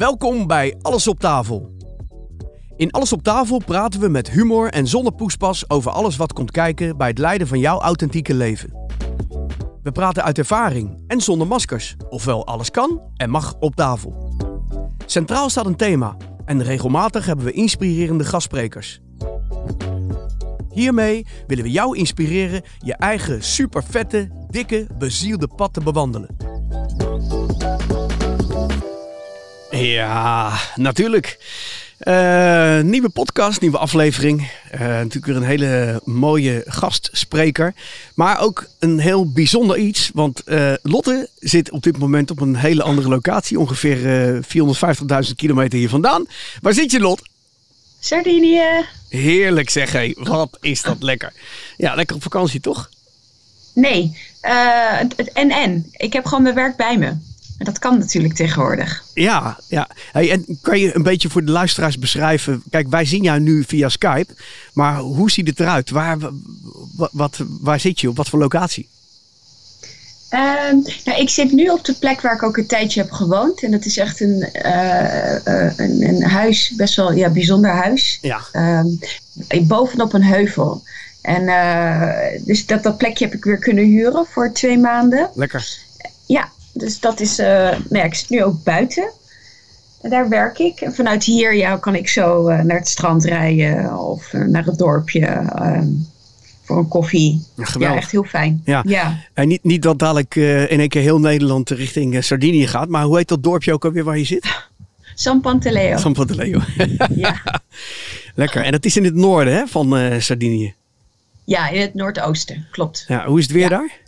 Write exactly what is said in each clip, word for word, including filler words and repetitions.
Welkom bij Alles op tafel. In Alles op tafel praten we met humor en zonder poespas over alles wat komt kijken bij het leiden van jouw authentieke leven. We praten uit ervaring en zonder maskers, ofwel alles kan en mag op tafel. Centraal staat een thema en regelmatig hebben we inspirerende gastsprekers. Hiermee willen we jou inspireren je eigen supervette, dikke, bezielde pad te bewandelen. Ja, natuurlijk. Uh, nieuwe podcast, nieuwe aflevering. Uh, natuurlijk weer een hele mooie gastspreker. Maar ook een heel bijzonder iets. Want uh, Lotte zit op dit moment op een hele andere locatie. Ongeveer uh, vierhonderdvijftigduizend kilometer hier vandaan. Waar zit je, Lot? Sardinië. Heerlijk zeg, hé. Wat is dat lekker. Ja, lekker op vakantie, toch? Nee, uh, het en-en. Ik heb gewoon mijn werk bij me. En dat kan natuurlijk tegenwoordig. Ja, ja. Hey, en kan je een beetje voor de luisteraars beschrijven? Kijk, wij zien jou nu via Skype. Maar hoe ziet het eruit? Waar, wat, wat, waar zit je? Op wat voor locatie? Uh, nou, ik zit nu op de plek waar ik ook een tijdje heb gewoond. En dat is echt een, uh, uh, een, een huis, best wel ja, bijzonder huis. Ja. Uh, bovenop een heuvel. En uh, dus dat, dat plekje heb ik weer kunnen huren voor twee maanden. Lekker. Ja. Dus dat is, uh, nou ja, ik zit nu ook buiten. En daar werk ik. En vanuit hier ja, kan ik zo uh, naar het strand rijden of uh, naar het dorpje uh, voor een koffie. Geweldig. Ja, echt heel fijn. Ja. Ja. En niet, niet dat dadelijk uh, in één keer heel Nederland richting uh, Sardinië gaat. Maar hoe heet dat dorpje ook alweer waar je zit? San Pantaleo. San Pantaleo. Ja. Lekker. En dat is in het noorden hè, van uh, Sardinië. Ja, in het noordoosten. Klopt. Ja, hoe is het weer ja. daar?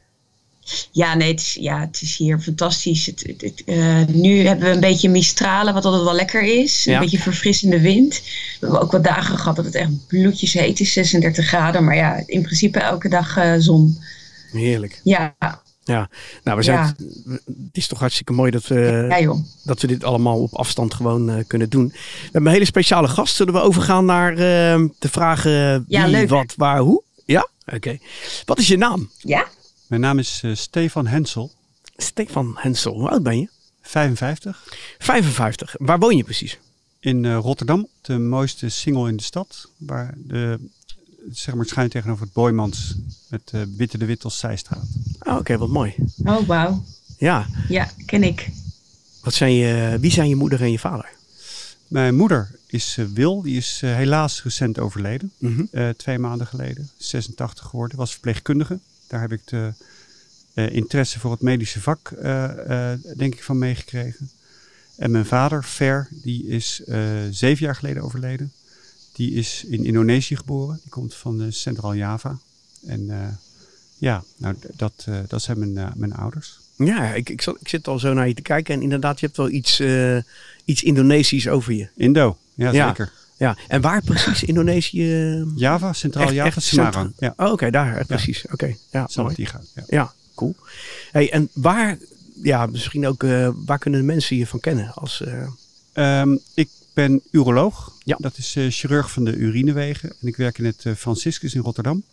Ja, nee, het is, ja, het is hier fantastisch. Het, het, het, uh, nu hebben we een beetje mistralen, wat altijd wel lekker is. Een ja. beetje verfrissende wind. We hebben ook wat dagen gehad dat het echt bloedjes heet is, zesendertig graden. Maar ja, in principe elke dag uh, zon. Heerlijk. Ja. Ja, nou we zijn. Ja. Het, het is toch hartstikke mooi dat we, ja, joh. dat we dit allemaal op afstand gewoon uh, kunnen doen. We hebben een hele speciale gast. Zullen we overgaan naar uh, de vragen wie, ja, leuk. wat, waar, hoe? Ja? Oké. Okay. Wat is je naam? Ja? Mijn naam is uh, Stefan Hensel. Stefan Hensel. Hoe oud ben je? vijfenvijftig. vijfenvijftig. Waar woon je precies? In uh, Rotterdam, de mooiste singel in de stad. Waar de, zeg maar, schuin tegenover het Boijmans met uh, Witte de Wit als zijstraat. Oh, Oké, okay, wat mooi. Oh, wauw. Ja. Ja, ken ik. Wat zijn je, wie zijn je moeder en je vader? Mijn moeder is uh, Wil. Die is uh, helaas recent overleden. Mm-hmm. Uh, twee maanden geleden. zesentachtig geworden. Was verpleegkundige. Daar heb ik de uh, interesse voor het medische vak, uh, uh, denk ik, van meegekregen. En mijn vader, Fer, die is uh, zeven jaar geleden overleden. Die is in Indonesië geboren. Die komt van uh, Centraal Java. En uh, ja, nou, dat, uh, dat zijn mijn, uh, mijn ouders. Ja, ik, ik, zat, ik zit al zo naar je te kijken. En inderdaad, je hebt wel iets, uh, iets Indonesisch over je. Indo, ja, ja. zeker. Ja, en waar precies Indonesië? Java, Centraal echt, Java, echt Semarang. Ja. Oh, oké, okay, daar, echt ja. precies. Oké, okay. ja, Salatiga. Ja. ja, cool. Hey, en waar, ja, misschien ook, uh, waar kunnen de mensen je van kennen? Als, uh... um, ik ben uroloog. Ja. Dat is uh, chirurg van de urinewegen. En ik werk in het uh, Franciscus in Rotterdam.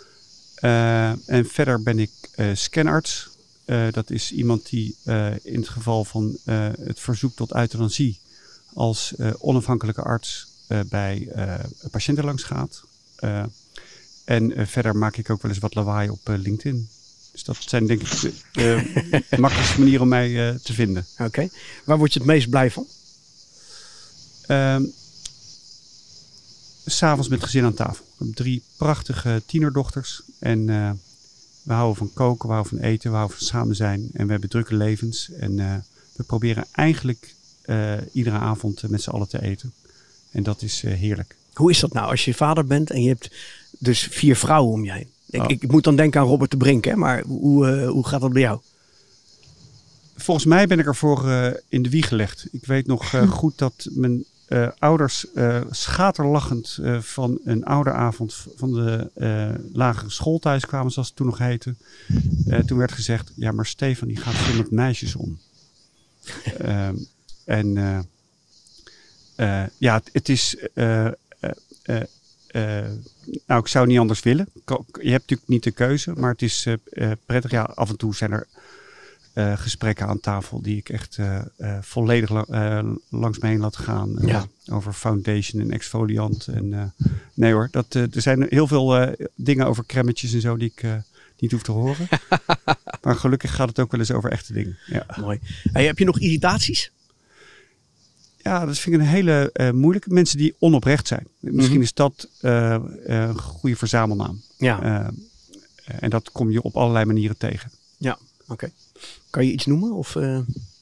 Uh, en verder ben ik uh, scanarts. Uh, dat is iemand die uh, in het geval van uh, het verzoek tot euthanasie als uh, onafhankelijke arts Uh, bij uh, patiënten langs gaat. Uh, en uh, verder maak ik ook wel eens wat lawaai op uh, LinkedIn. Dus dat zijn denk ik de uh, makkelijkste manieren om mij uh, te vinden. Oké. Okay. Waar word je het meest blij van? Uh, 'S avonds met gezin aan tafel. Ik heb drie prachtige tienerdochters. En uh, we houden van koken, we houden van eten, we houden van samen zijn. En we hebben drukke levens. En uh, we proberen eigenlijk uh, iedere avond uh, met z'n allen te eten. En dat is uh, heerlijk. Hoe is dat nou als je vader bent en je hebt dus vier vrouwen om je heen? Ik, oh. ik moet dan denken aan Robert de Brink, hè? Maar hoe, uh, hoe gaat dat bij jou? Volgens mij ben ik ervoor uh, in de wieg gelegd. Ik weet nog uh, goed dat mijn uh, ouders uh, schaterlachend uh, van een ouderavond van de uh, lagere school thuis kwamen, zoals het toen nog heette. Uh, toen werd gezegd, ja maar Stefan die gaat veel met meisjes om. uh, en... Uh, Uh, ja, het, het is... Uh, uh, uh, uh, nou, ik zou niet anders willen. Je hebt natuurlijk niet de keuze, maar het is uh, uh, prettig. Ja, af en toe zijn er uh, gesprekken aan tafel die ik echt uh, uh, volledig la- uh, langs me heen laat gaan. Uh, Ja. Over foundation en exfoliant. En, uh, nee hoor, dat, uh, er zijn heel veel uh, dingen over crèmetjes en zo die ik uh, niet hoef te horen. Maar gelukkig gaat het ook wel eens over echte dingen. Ja. Mooi. Hey, heb je nog irritaties? Ja, dat vind ik een hele uh, moeilijke. Mensen die onoprecht zijn. Misschien Mm-hmm. is dat uh, uh, een goede verzamelnaam. Ja. Uh, en dat kom je op allerlei manieren tegen. Ja, oké. Okay. Kan je iets noemen? Of, uh...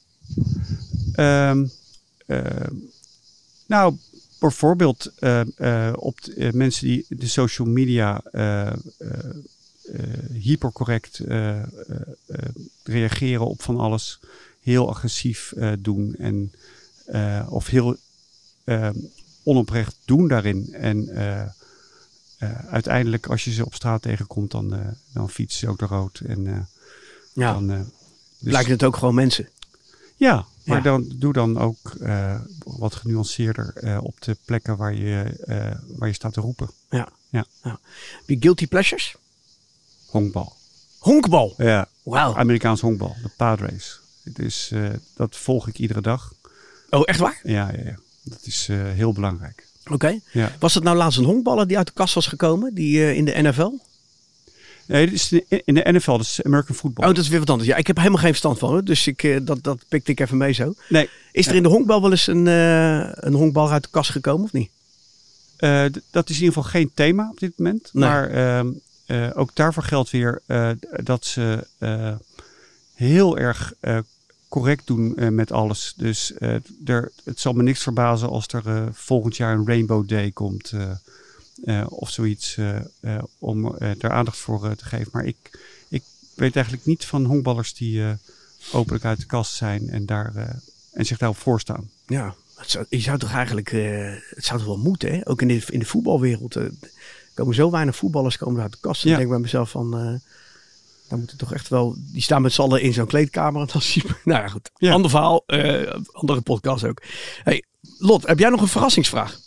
um, uh, nou, bijvoorbeeld uh, uh, op de, uh, mensen die de social media uh, uh, uh, hypercorrect uh, uh, uh, reageren op van alles. Heel agressief uh, doen en uh, of heel uh, onoprecht doen daarin. En uh, uh, uiteindelijk als je ze op straat tegenkomt, dan, uh, dan fietsen ze ook de rood. En uh, ja. dan, uh, dus, lijken het ook gewoon mensen. Ja, maar ja. dan doe dan ook uh, wat genuanceerder uh, op de plekken waar je, uh, waar je staat te roepen. Ja. Ja. ja. Heb je guilty pleasures? Honkbal. Honkbal? Ja. Wauw. Amerikaans honkbal, de Padres. Het is, uh, dat volg ik iedere dag. Oh, echt waar? Ja, ja, ja. Dat is uh, heel belangrijk. Oké. Okay. Ja. Was het nou laatst een honkballer die uit de kast was gekomen, die uh, in de N F L? Nee, dit is in de N F L, dat is American football. Oh, dat is weer wat anders. Ja, ik heb helemaal geen verstand van, hoor. Dus ik, uh, dat, dat pikte ik even mee zo. Nee. Is er in de honkbal wel eens een, uh, een honkbal uit de kast gekomen, of niet? Uh, d- dat is in ieder geval geen thema op dit moment. Nee. Maar uh, uh, ook daarvoor geldt weer uh, dat ze uh, heel erg uh, correct doen uh, met alles. Dus uh, er, het zal me niks verbazen als er uh, volgend jaar een Rainbow Day komt. Uh, uh, of zoiets uh, uh, om uh, daar aandacht voor uh, te geven. Maar ik, ik weet eigenlijk niet van honkballers die uh, openlijk uit de kast zijn en, daar, uh, en zich daarop voorstaan. Ja, het zou, je zou toch eigenlijk, uh, het zou toch wel moeten, hè? Ook in de, in de voetbalwereld. Uh, er komen zo weinig voetballers komen uit de kast. En Ja. ik denk bij mezelf van, uh, dan moet het toch echt wel, die staan met z'n allen in zo'n kleedkamer. En dan zie je, nou ja, goed. Ja. Ander verhaal, uh, andere podcast ook. Hey, Lot, heb jij nog een verrassingsvraag?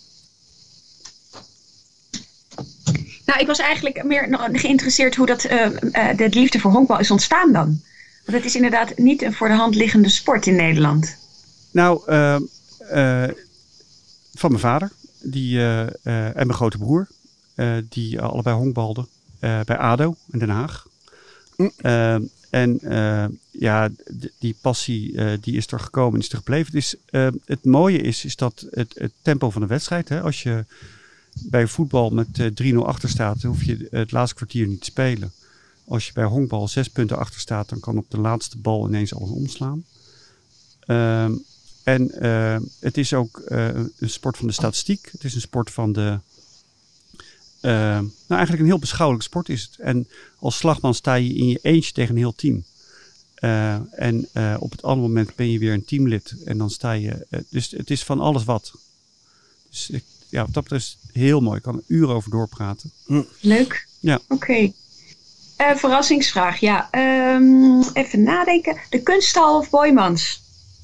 Nou, ik was eigenlijk meer nog geïnteresseerd hoe dat, uh, uh, de liefde voor honkbal is ontstaan dan. Want het is inderdaad niet een voor de hand liggende sport in Nederland. Nou, uh, uh, van mijn vader die, uh, uh, en mijn grote broer. Uh, die allebei honkbalden uh, bij A D O in Den Haag. Mm. Uh, en uh, ja, d- die passie uh, die is er gekomen en is er gebleven. Het, is, uh, het mooie is, is dat het, het tempo van de wedstrijd. Hè, als je bij voetbal met uh, drie nul achter staat, dan hoef je het laatste kwartier niet te spelen. Als je bij honkbal zes punten achter staat, dan kan op de laatste bal ineens alles omslaan. Uh, en uh, het is ook uh, een sport van de statistiek. Het is een sport van de... Uh, nou, eigenlijk een heel beschouwelijk sport is het. En als slagman sta je in je eentje tegen een heel team. Uh, en uh, op het andere moment ben je weer een teamlid. En dan sta je... Uh, dus het is van alles wat. Dus ik, ja, dat is heel mooi. Ik kan er uren over doorpraten. Hm. Leuk. Ja. Oké. Okay. Uh, verrassingsvraag. Ja, um, even nadenken. De Kunsthal of Boijmans?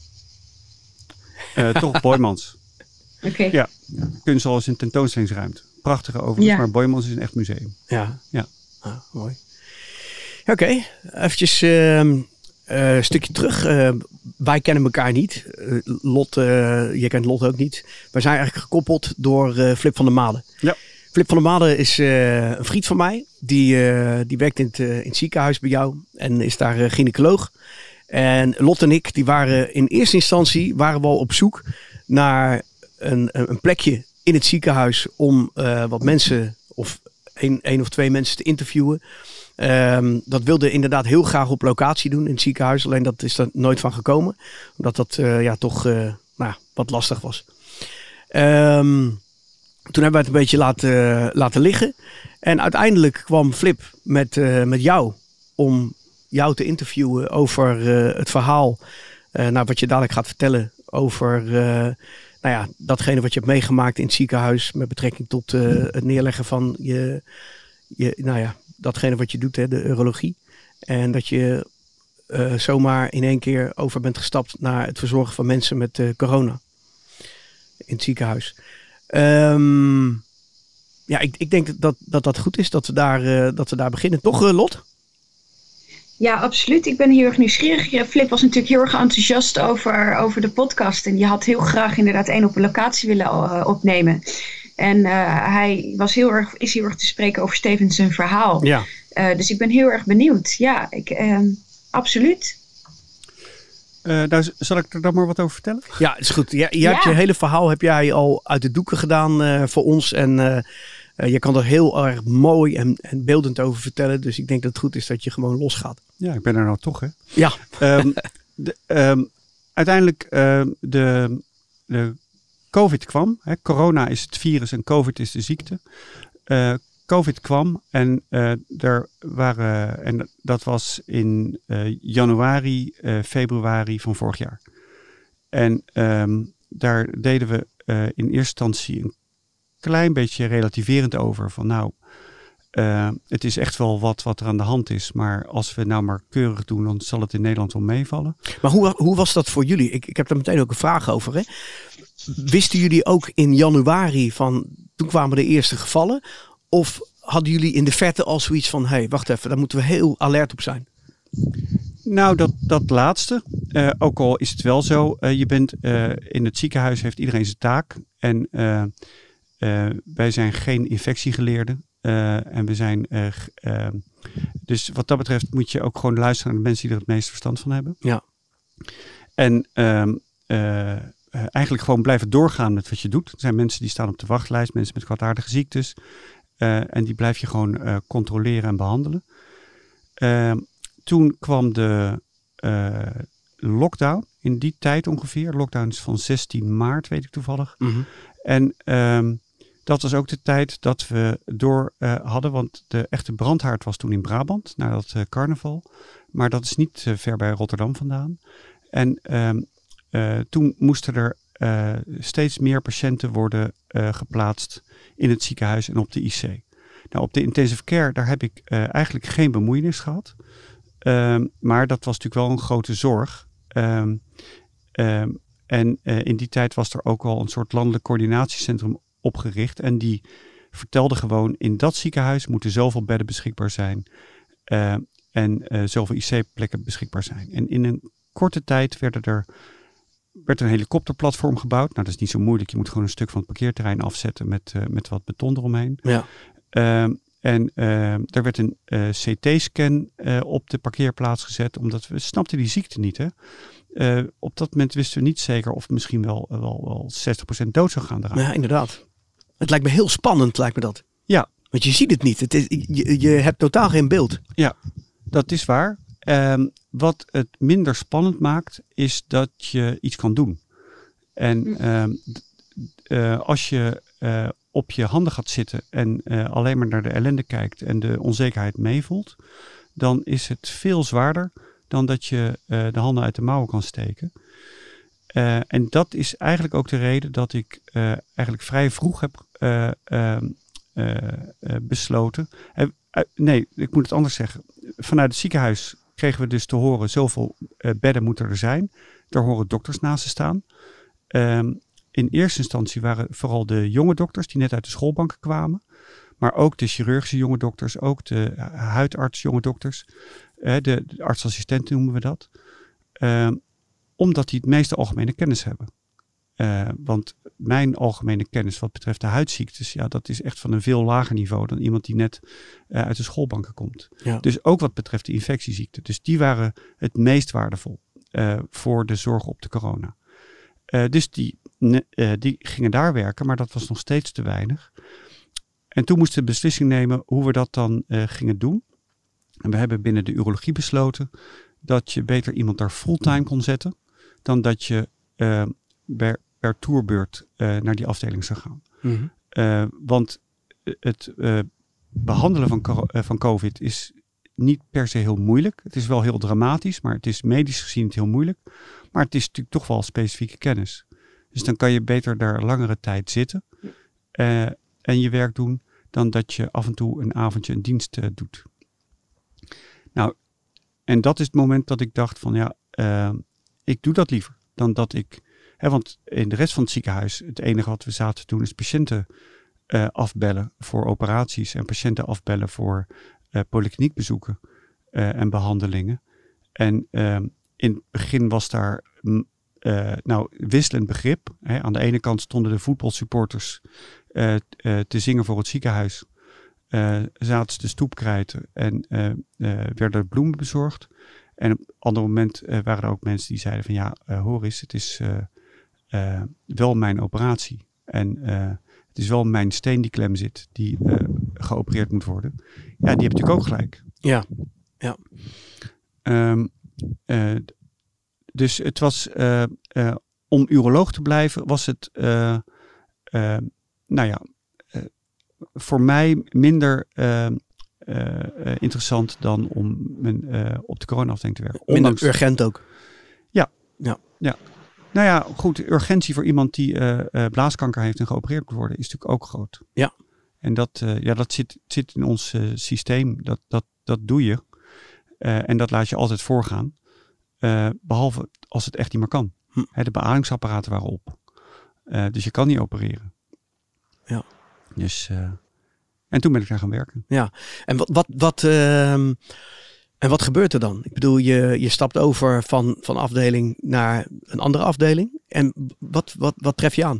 Uh, toch Boijmans. Oké. Okay. Ja, Kunsthal is een tentoonstellingsruimte. Prachtige overigens, ja. Maar Boijmans is een echt museum. Ja. Ja. Ah, mooi. Oké, okay. Eventjes uh, uh, een stukje terug. Uh, wij kennen elkaar niet. Uh, Lot, uh, je kent Lot ook niet. Wij zijn eigenlijk gekoppeld door uh, Flip van der Made. Ja. Flip van der Made is uh, een vriend van mij. Die, uh, die werkt in het, uh, in het ziekenhuis bij jou. En is daar uh, gynaecoloog. En Lot en ik, die waren in eerste instantie waren we al op zoek naar een, een plekje in het ziekenhuis om uh, wat mensen of één, één of twee mensen te interviewen. Um, dat wilde inderdaad heel graag op locatie doen in het ziekenhuis. Alleen dat is er nooit van gekomen. Omdat dat uh, ja, toch uh, nou, wat lastig was. Um, toen hebben we het een beetje laten, laten liggen. En uiteindelijk kwam Flip met, uh, met jou om jou te interviewen over uh, het verhaal. Uh, nou, wat je dadelijk gaat vertellen over uh, nou ja, datgene wat je hebt meegemaakt in het ziekenhuis. Met betrekking tot uh, het neerleggen van je, je, nou ja, datgene wat je doet, hè, de urologie. En dat je uh, zomaar in één keer over bent gestapt naar het verzorgen van mensen met uh, corona. In het ziekenhuis. Um, ja, ik, ik denk dat, dat dat goed is dat we daar, uh, dat we daar beginnen. Toch, uh, Lot? Ja, absoluut. Ik ben heel erg nieuwsgierig. Flip was natuurlijk heel erg enthousiast over, over de podcast. En die had heel graag inderdaad één op een locatie willen uh, opnemen. En uh, hij was heel erg, is heel erg te spreken over Stevens zijn verhaal. Ja. Uh, dus ik ben heel erg benieuwd. Ja, ik, uh, absoluut. Uh, nou, zal ik er dan maar wat over vertellen? Ja, is goed. Ja, je hebt Ja. je hele verhaal heb jij al uit de doeken gedaan uh, voor ons. En uh, uh, je kan er heel erg mooi en, en beeldend over vertellen. Dus ik denk dat het goed is dat je gewoon losgaat. Ja, ik ben er nou toch, hè? Ja. Um, de, um, uiteindelijk, uh, de, de COVID kwam. Hè? Corona is het virus en COVID is de ziekte. Uh, COVID kwam en uh, er waren, en dat was in uh, januari, uh, februari van vorig jaar. En um, daar deden we uh, in eerste instantie een klein beetje relativerend over. Van nou, uh, het is echt wel wat wat er aan de hand is. Maar als we nou maar keurig doen, dan zal het in Nederland wel meevallen. Maar hoe, hoe was dat voor jullie? Ik, ik heb daar meteen ook een vraag over. Hè? Wisten jullie ook in januari van, toen kwamen de eerste gevallen? Of hadden jullie in de verte al zoiets van, hé, hey, wacht even, daar moeten we heel alert op zijn? Nou, dat, dat laatste. Uh, ook al is het wel zo, uh, je bent uh, in het ziekenhuis, heeft iedereen zijn taak. En uh, uh, wij zijn geen infectiegeleerden. Uh, en we zijn, uh, uh, dus wat dat betreft moet je ook gewoon luisteren naar de mensen die er het meeste verstand van hebben. Ja. En uh, uh, Uh, eigenlijk gewoon blijven doorgaan met wat je doet. Er zijn mensen die staan op de wachtlijst, mensen met kwaadaardige ziektes. Uh, en die blijf je gewoon uh, controleren en behandelen. Uh, toen kwam de uh, lockdown, in die tijd ongeveer. Lockdown is van zestien maart, weet ik toevallig. Mm-hmm. En um, dat was ook de tijd dat we door uh, hadden, want de echte brandhaard was toen in Brabant, na dat uh, carnaval. Maar dat is niet uh, ver bij Rotterdam vandaan. En um, Uh, toen moesten er uh, steeds meer patiënten worden uh, geplaatst in het ziekenhuis en op de I C. Nou, op de intensive care, daar heb ik uh, eigenlijk geen bemoeienis gehad. Um, maar dat was natuurlijk wel een grote zorg. Um, um, en uh, in die tijd was er ook al een soort landelijk coördinatiecentrum opgericht. En die vertelde gewoon, in dat ziekenhuis moeten zoveel bedden beschikbaar zijn. Uh, en uh, zoveel I C-plekken beschikbaar zijn. En in een korte tijd werden er... werd een helikopterplatform gebouwd. Nou, dat is niet zo moeilijk. Je moet gewoon een stuk van het parkeerterrein afzetten met, uh, met wat beton eromheen. Ja. Uh, en uh, er werd een uh, C T-scan uh, op de parkeerplaats gezet, omdat we snapten die ziekte niet. Hè? Uh, op dat moment wisten we niet zeker of misschien wel, wel, wel zestig procent dood zou gaan eraan. Ja, inderdaad. Het lijkt me heel spannend, lijkt me dat. Ja. Want je ziet het niet. Het is, je, je hebt totaal geen beeld. Ja, dat is waar. Um, wat het minder spannend maakt, is dat je iets kan doen. En um, uh, als je uh, op je handen gaat zitten en uh, alleen maar naar de ellende kijkt en de onzekerheid meevoelt, dan is het veel zwaarder dan dat je uh, de handen uit de mouwen kan steken. Uh, en dat is eigenlijk ook de reden dat ik uh, eigenlijk vrij vroeg heb uh, uh, uh, uh, besloten. Uh, uh, nee, ik moet het anders zeggen. Vanuit het ziekenhuis kregen we dus te horen, zoveel uh, bedden moeten er zijn. Daar horen dokters naast te staan. Um, in eerste instantie waren vooral de jonge dokters die net uit de schoolbanken kwamen. Maar ook de chirurgische jonge dokters, ook de huidarts jonge dokters. Uh, de, de artsassistenten noemen we dat. Um, omdat die het meeste algemene kennis hebben. Uh, want mijn algemene kennis wat betreft de huidziektes, ja, dat is echt van een veel lager niveau dan iemand die net uh, uit de schoolbanken komt. Ja. Dus ook wat betreft de infectieziekten. Dus die waren het meest waardevol uh, voor de zorg op de corona. Uh, dus die, uh, die gingen daar werken, maar dat was nog steeds te weinig. En toen moesten we de beslissing nemen hoe we dat dan uh, gingen doen. En we hebben binnen de urologie besloten dat je beter iemand daar fulltime kon zetten dan dat je uh, per, per tourbeurt uh, naar die afdeling zou gaan. Mm-hmm. Uh, want het uh, behandelen van, uh, van COVID is niet per se heel moeilijk. Het is wel heel dramatisch, maar het is medisch gezien niet heel moeilijk. Maar het is natuurlijk toch wel specifieke kennis. Dus dan kan je beter daar langere tijd zitten uh, en je werk doen dan dat je af en toe een avondje een dienst uh, doet. Nou, en dat is het moment dat ik dacht van ja, uh, ik doe dat liever dan dat ik... Hè, want in de rest van het ziekenhuis, het enige wat we zaten te doen is patiënten uh, afbellen voor operaties en patiënten afbellen voor uh, polykliniekbezoeken. uh, en behandelingen. En uh, in het begin was daar uh, nou, wisselend begrip. Hè. Aan de ene kant stonden de voetbalsupporters uh, uh, te zingen voor het ziekenhuis. Uh, zaten ze de stoep krijten en uh, uh, werden bloemen bezorgd. En op een ander moment uh, waren er ook mensen die zeiden van ja, uh, hoor eens, het is uh, uh, wel mijn operatie. En uh, het is wel mijn steen die klem zit, die uh, geopereerd moet worden. Ja, die heb natuurlijk ook gelijk. Ja, ja. Um, uh, dus het was, uh, uh, om uroloog te blijven, was het, uh, uh, nou ja, uh, voor mij minder uh, uh, uh, interessant dan om men, uh, op de corona-afdeling te werken. Minder Ondanks... urgent ook. Ja. Ja. ja. Nou ja, goed, urgentie voor iemand die uh, uh, blaaskanker heeft en geopereerd moet worden, is natuurlijk ook groot. Ja. En dat, uh, ja, dat zit, zit in ons uh, systeem. Dat, dat, dat doe je. Uh, en dat laat je altijd voorgaan. Uh, behalve als het echt niet meer kan. Hm. Hè, de beademingsapparaten waren op. Uh, dus je kan niet opereren. Ja. Dus, uh, en toen ben ik daar gaan werken. Ja. En wat, wat, wat, uh, en wat gebeurt er dan? Ik bedoel, je, je stapt over van, van afdeling naar een andere afdeling. En wat, wat, wat tref je aan?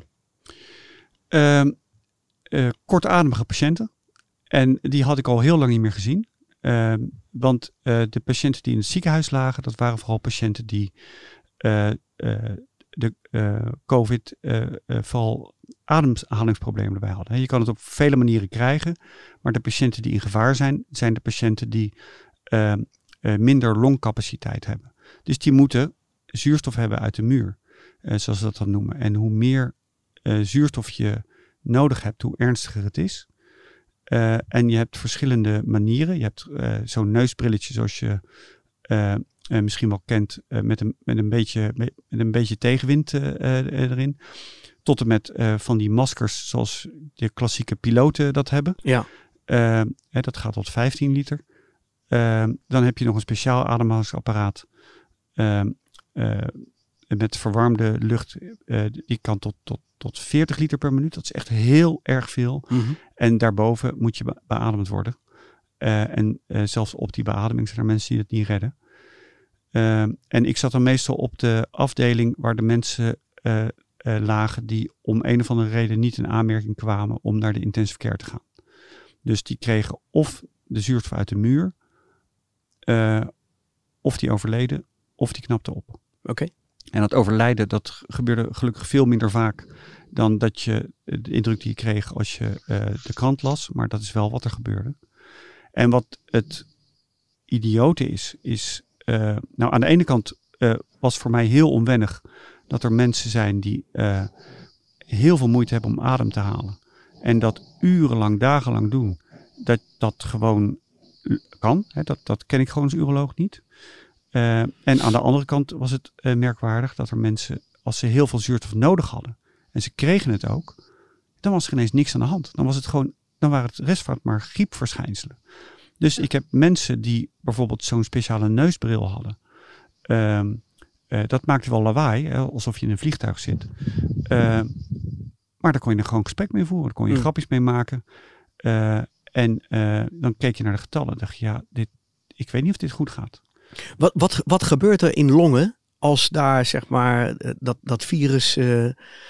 Uh, uh, kortademige patiënten. En die had ik al heel lang niet meer gezien. Uh, want uh, de patiënten die in het ziekenhuis lagen, dat waren vooral patiënten die uh, uh, de uh, COVID uh, uh, vooral ademhalingsproblemen erbij hadden. Je kan het op vele manieren krijgen, maar de patiënten die in gevaar zijn, zijn de patiënten die uh, uh, minder longcapaciteit hebben. Dus die moeten zuurstof hebben uit de muur, uh, zoals we dat dan noemen. En hoe meer uh, zuurstof je nodig hebt, hoe ernstiger het is. Uh, en je hebt verschillende manieren. Je hebt uh, zo'n neusbrilletje zoals je uh, uh, misschien wel kent, uh, met, een, met, een beetje, met een beetje tegenwind uh, uh, erin. Tot en met uh, van die maskers zoals de klassieke piloten dat hebben. Ja. Uh, hè, dat gaat tot vijftien liter. Uh, dan heb je nog een speciaal ademhalingsapparaat. Uh, uh, met verwarmde lucht. Uh, die kan tot, tot, tot veertig liter per minuut. Dat is echt heel erg veel. Mm-hmm. En daarboven moet je be- beademd worden. Uh, en uh, zelfs op die beademing zijn er mensen die het niet redden. Uh, en ik zat dan meestal op de afdeling waar de mensen uh, uh, lagen die om een of andere reden niet in aanmerking kwamen om naar de intensive care te gaan. Dus die kregen of de zuurstof uit de muur, uh, of die overleden, of die knapte op. Oké. Okay. En dat overlijden, dat gebeurde gelukkig veel minder vaak dan dat je de indruk die je kreeg als je uh, de krant las. Maar dat is wel wat er gebeurde. En wat het idiote is, is... Uh, nou, aan de ene kant uh, was voor mij heel onwennig dat er mensen zijn die uh, heel veel moeite hebben om adem te halen. En dat urenlang, dagenlang doen. Dat dat gewoon kan. Hè? Dat, dat ken ik gewoon als uroloog niet. Uh, en aan de andere kant was het uh, merkwaardig dat er mensen, als ze heel veel zuurstof nodig hadden, en ze kregen het ook, dan was er ineens niks aan de hand. Dan was het gewoon, dan waren het rest van het maar griepverschijnselen. Dus ik heb mensen die bijvoorbeeld zo'n speciale neusbril hadden. Uh, uh, dat maakte wel lawaai, hè, alsof je in een vliegtuig zit. Uh, maar daar kon je er gewoon gesprek mee voeren. Daar kon je mm. grapjes mee maken. Uh, en uh, dan keek je naar de getallen en dacht je, ja, dit, ik weet niet of dit goed gaat. Wat, wat, wat gebeurt er in longen als daar zeg maar dat, dat virus... Uh,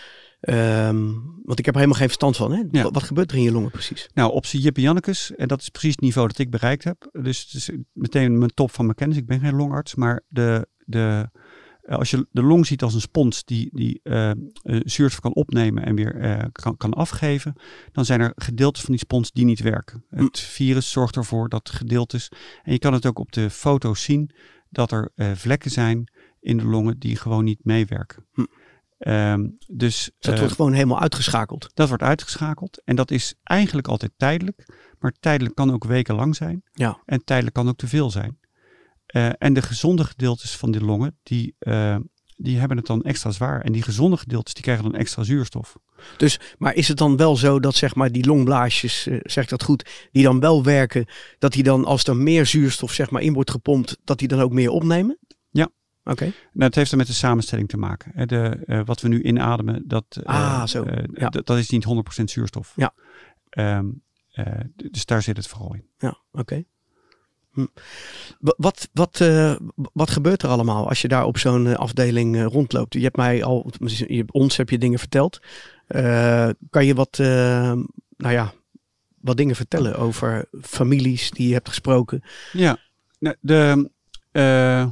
um, want ik heb er helemaal geen verstand van. Hè? Ja. Wat, wat gebeurt er in je longen precies? Nou, op z'n Jippe Jannekes, en dat is precies het niveau dat ik bereikt heb. Dus het is meteen mijn top van mijn kennis. Ik ben geen longarts, maar de, de, als je de long ziet als een spons die, die uh, uh, zuurstof kan opnemen en weer uh, kan, kan afgeven, dan zijn er gedeeltes van die spons die niet werken. Hm. Het virus zorgt ervoor dat gedeeltes, en je kan het ook op de foto's zien, dat er uh, vlekken zijn in de longen die gewoon niet meewerken. Hm. Um, dus, dus dat uh, wordt gewoon helemaal uitgeschakeld? Dat wordt uitgeschakeld en dat is eigenlijk altijd tijdelijk. Maar tijdelijk kan ook wekenlang zijn. Ja. En tijdelijk kan ook te veel zijn. Uh, en de gezonde gedeeltes van die longen, die, uh, die hebben het dan extra zwaar. En die gezonde gedeeltes, die krijgen dan extra zuurstof. Dus, maar is het dan wel zo dat zeg maar die longblaasjes, uh, zeg ik dat goed, die dan wel werken, dat die dan als er meer zuurstof zeg maar in wordt gepompt, dat die dan ook meer opnemen? Ja. Oké. Okay. Nou, het heeft er met de samenstelling te maken. De, uh, wat we nu inademen, dat, uh, ah, zo. Uh, ja. d- dat is niet honderd procent zuurstof. Ja. Um, uh, d- dus daar zit het vooral in. Ja, oké. Okay. Hm. Wat, wat, uh, wat gebeurt er allemaal als je daar op zo'n uh, afdeling uh, rondloopt? Je hebt mij al, je, ons heb je dingen verteld. Uh, kan je wat, uh, nou ja, wat dingen vertellen over families die je hebt gesproken? Ja, de, uh,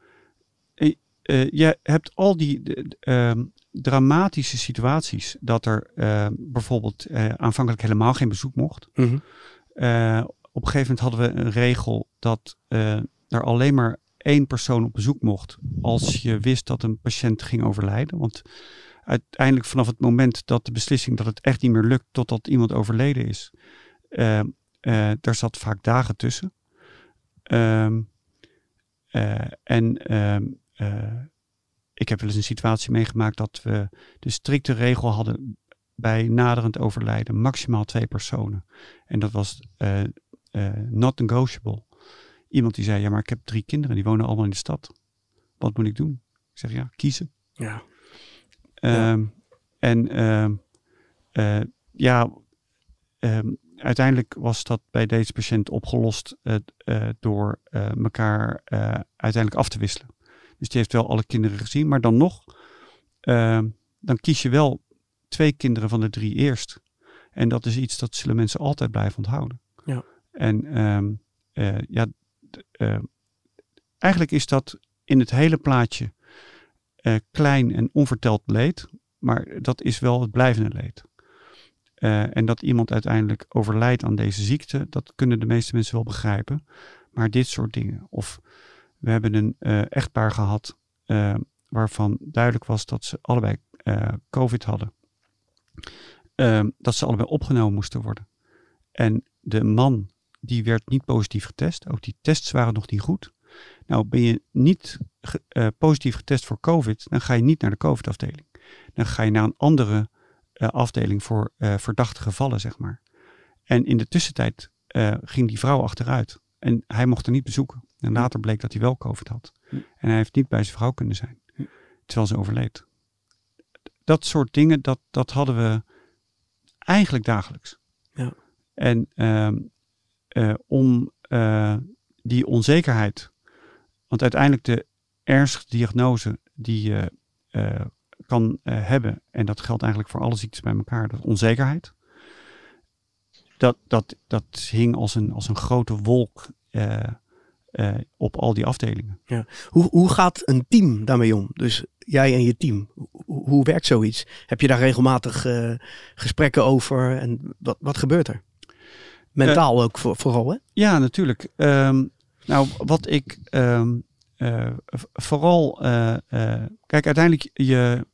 uh, je hebt al die de, uh, dramatische situaties dat er uh, bijvoorbeeld uh, aanvankelijk helemaal geen bezoek mocht. Mm-hmm. Uh, op een gegeven moment hadden we een regel dat uh, er alleen maar één persoon op bezoek mocht als je wist dat een patiënt ging overlijden. Want uiteindelijk vanaf het moment dat de beslissing dat het echt niet meer lukt totdat iemand overleden is, uh, uh, daar zat vaak dagen tussen. Um, uh, en um, uh, ik heb wel eens een situatie meegemaakt dat we de strikte regel hadden bij naderend overlijden maximaal twee personen. En dat was uh, uh, not negotiable. Iemand die zei, ja, maar ik heb drie kinderen, die wonen allemaal in de stad. Wat moet ik doen? Ik zeg, ja, kiezen. Ja. Um, ja. En um, uh, ja, um, uiteindelijk was dat bij deze patiënt opgelost uh, uh, door uh, elkaar uh, uiteindelijk af te wisselen. Dus die heeft wel alle kinderen gezien, maar dan nog, uh, dan kies je wel twee kinderen van de drie eerst. En dat is iets dat zullen mensen altijd blijven onthouden. Ja. En um, uh, ja, d- uh, eigenlijk is dat in het hele plaatje uh, klein en onverteld leed, maar dat is wel het blijvende leed. Uh, en dat iemand uiteindelijk overlijdt aan deze ziekte, dat kunnen de meeste mensen wel begrijpen. Maar dit soort dingen. Of we hebben een uh, echtpaar gehad uh, waarvan duidelijk was dat ze allebei uh, COVID hadden. Uh, dat ze allebei opgenomen moesten worden. En de man die werd niet positief getest. Ook die tests waren nog niet goed. Nou, ben je niet ge, uh, positief getest voor COVID, dan ga je niet naar de COVID-afdeling. Dan ga je naar een andere uh, afdeling voor uh, verdachte gevallen, zeg maar. En in de tussentijd uh, ging die vrouw achteruit. En hij mocht er niet bezoeken. En later bleek dat hij wel COVID had. En hij heeft niet bij zijn vrouw kunnen zijn. Terwijl ze overleed. Dat soort dingen, dat, dat hadden we eigenlijk dagelijks. Ja. En uh, uh, om uh, die onzekerheid, want uiteindelijk de ernstige diagnose die je uh, kan uh, hebben, en dat geldt eigenlijk voor alle ziektes bij elkaar, dat onzekerheid, dat, dat, dat hing als een, als een grote wolk uh, uh, op al die afdelingen. Ja. Hoe, hoe gaat een team daarmee om? Dus jij en je team, hoe, hoe werkt zoiets? Heb je daar regelmatig uh, gesprekken over en wat, wat gebeurt er? Mentaal uh, ook voor, vooral, hè? Ja, natuurlijk. Um, nou, wat ik um, uh, vooral... Uh, uh, kijk, uiteindelijk je...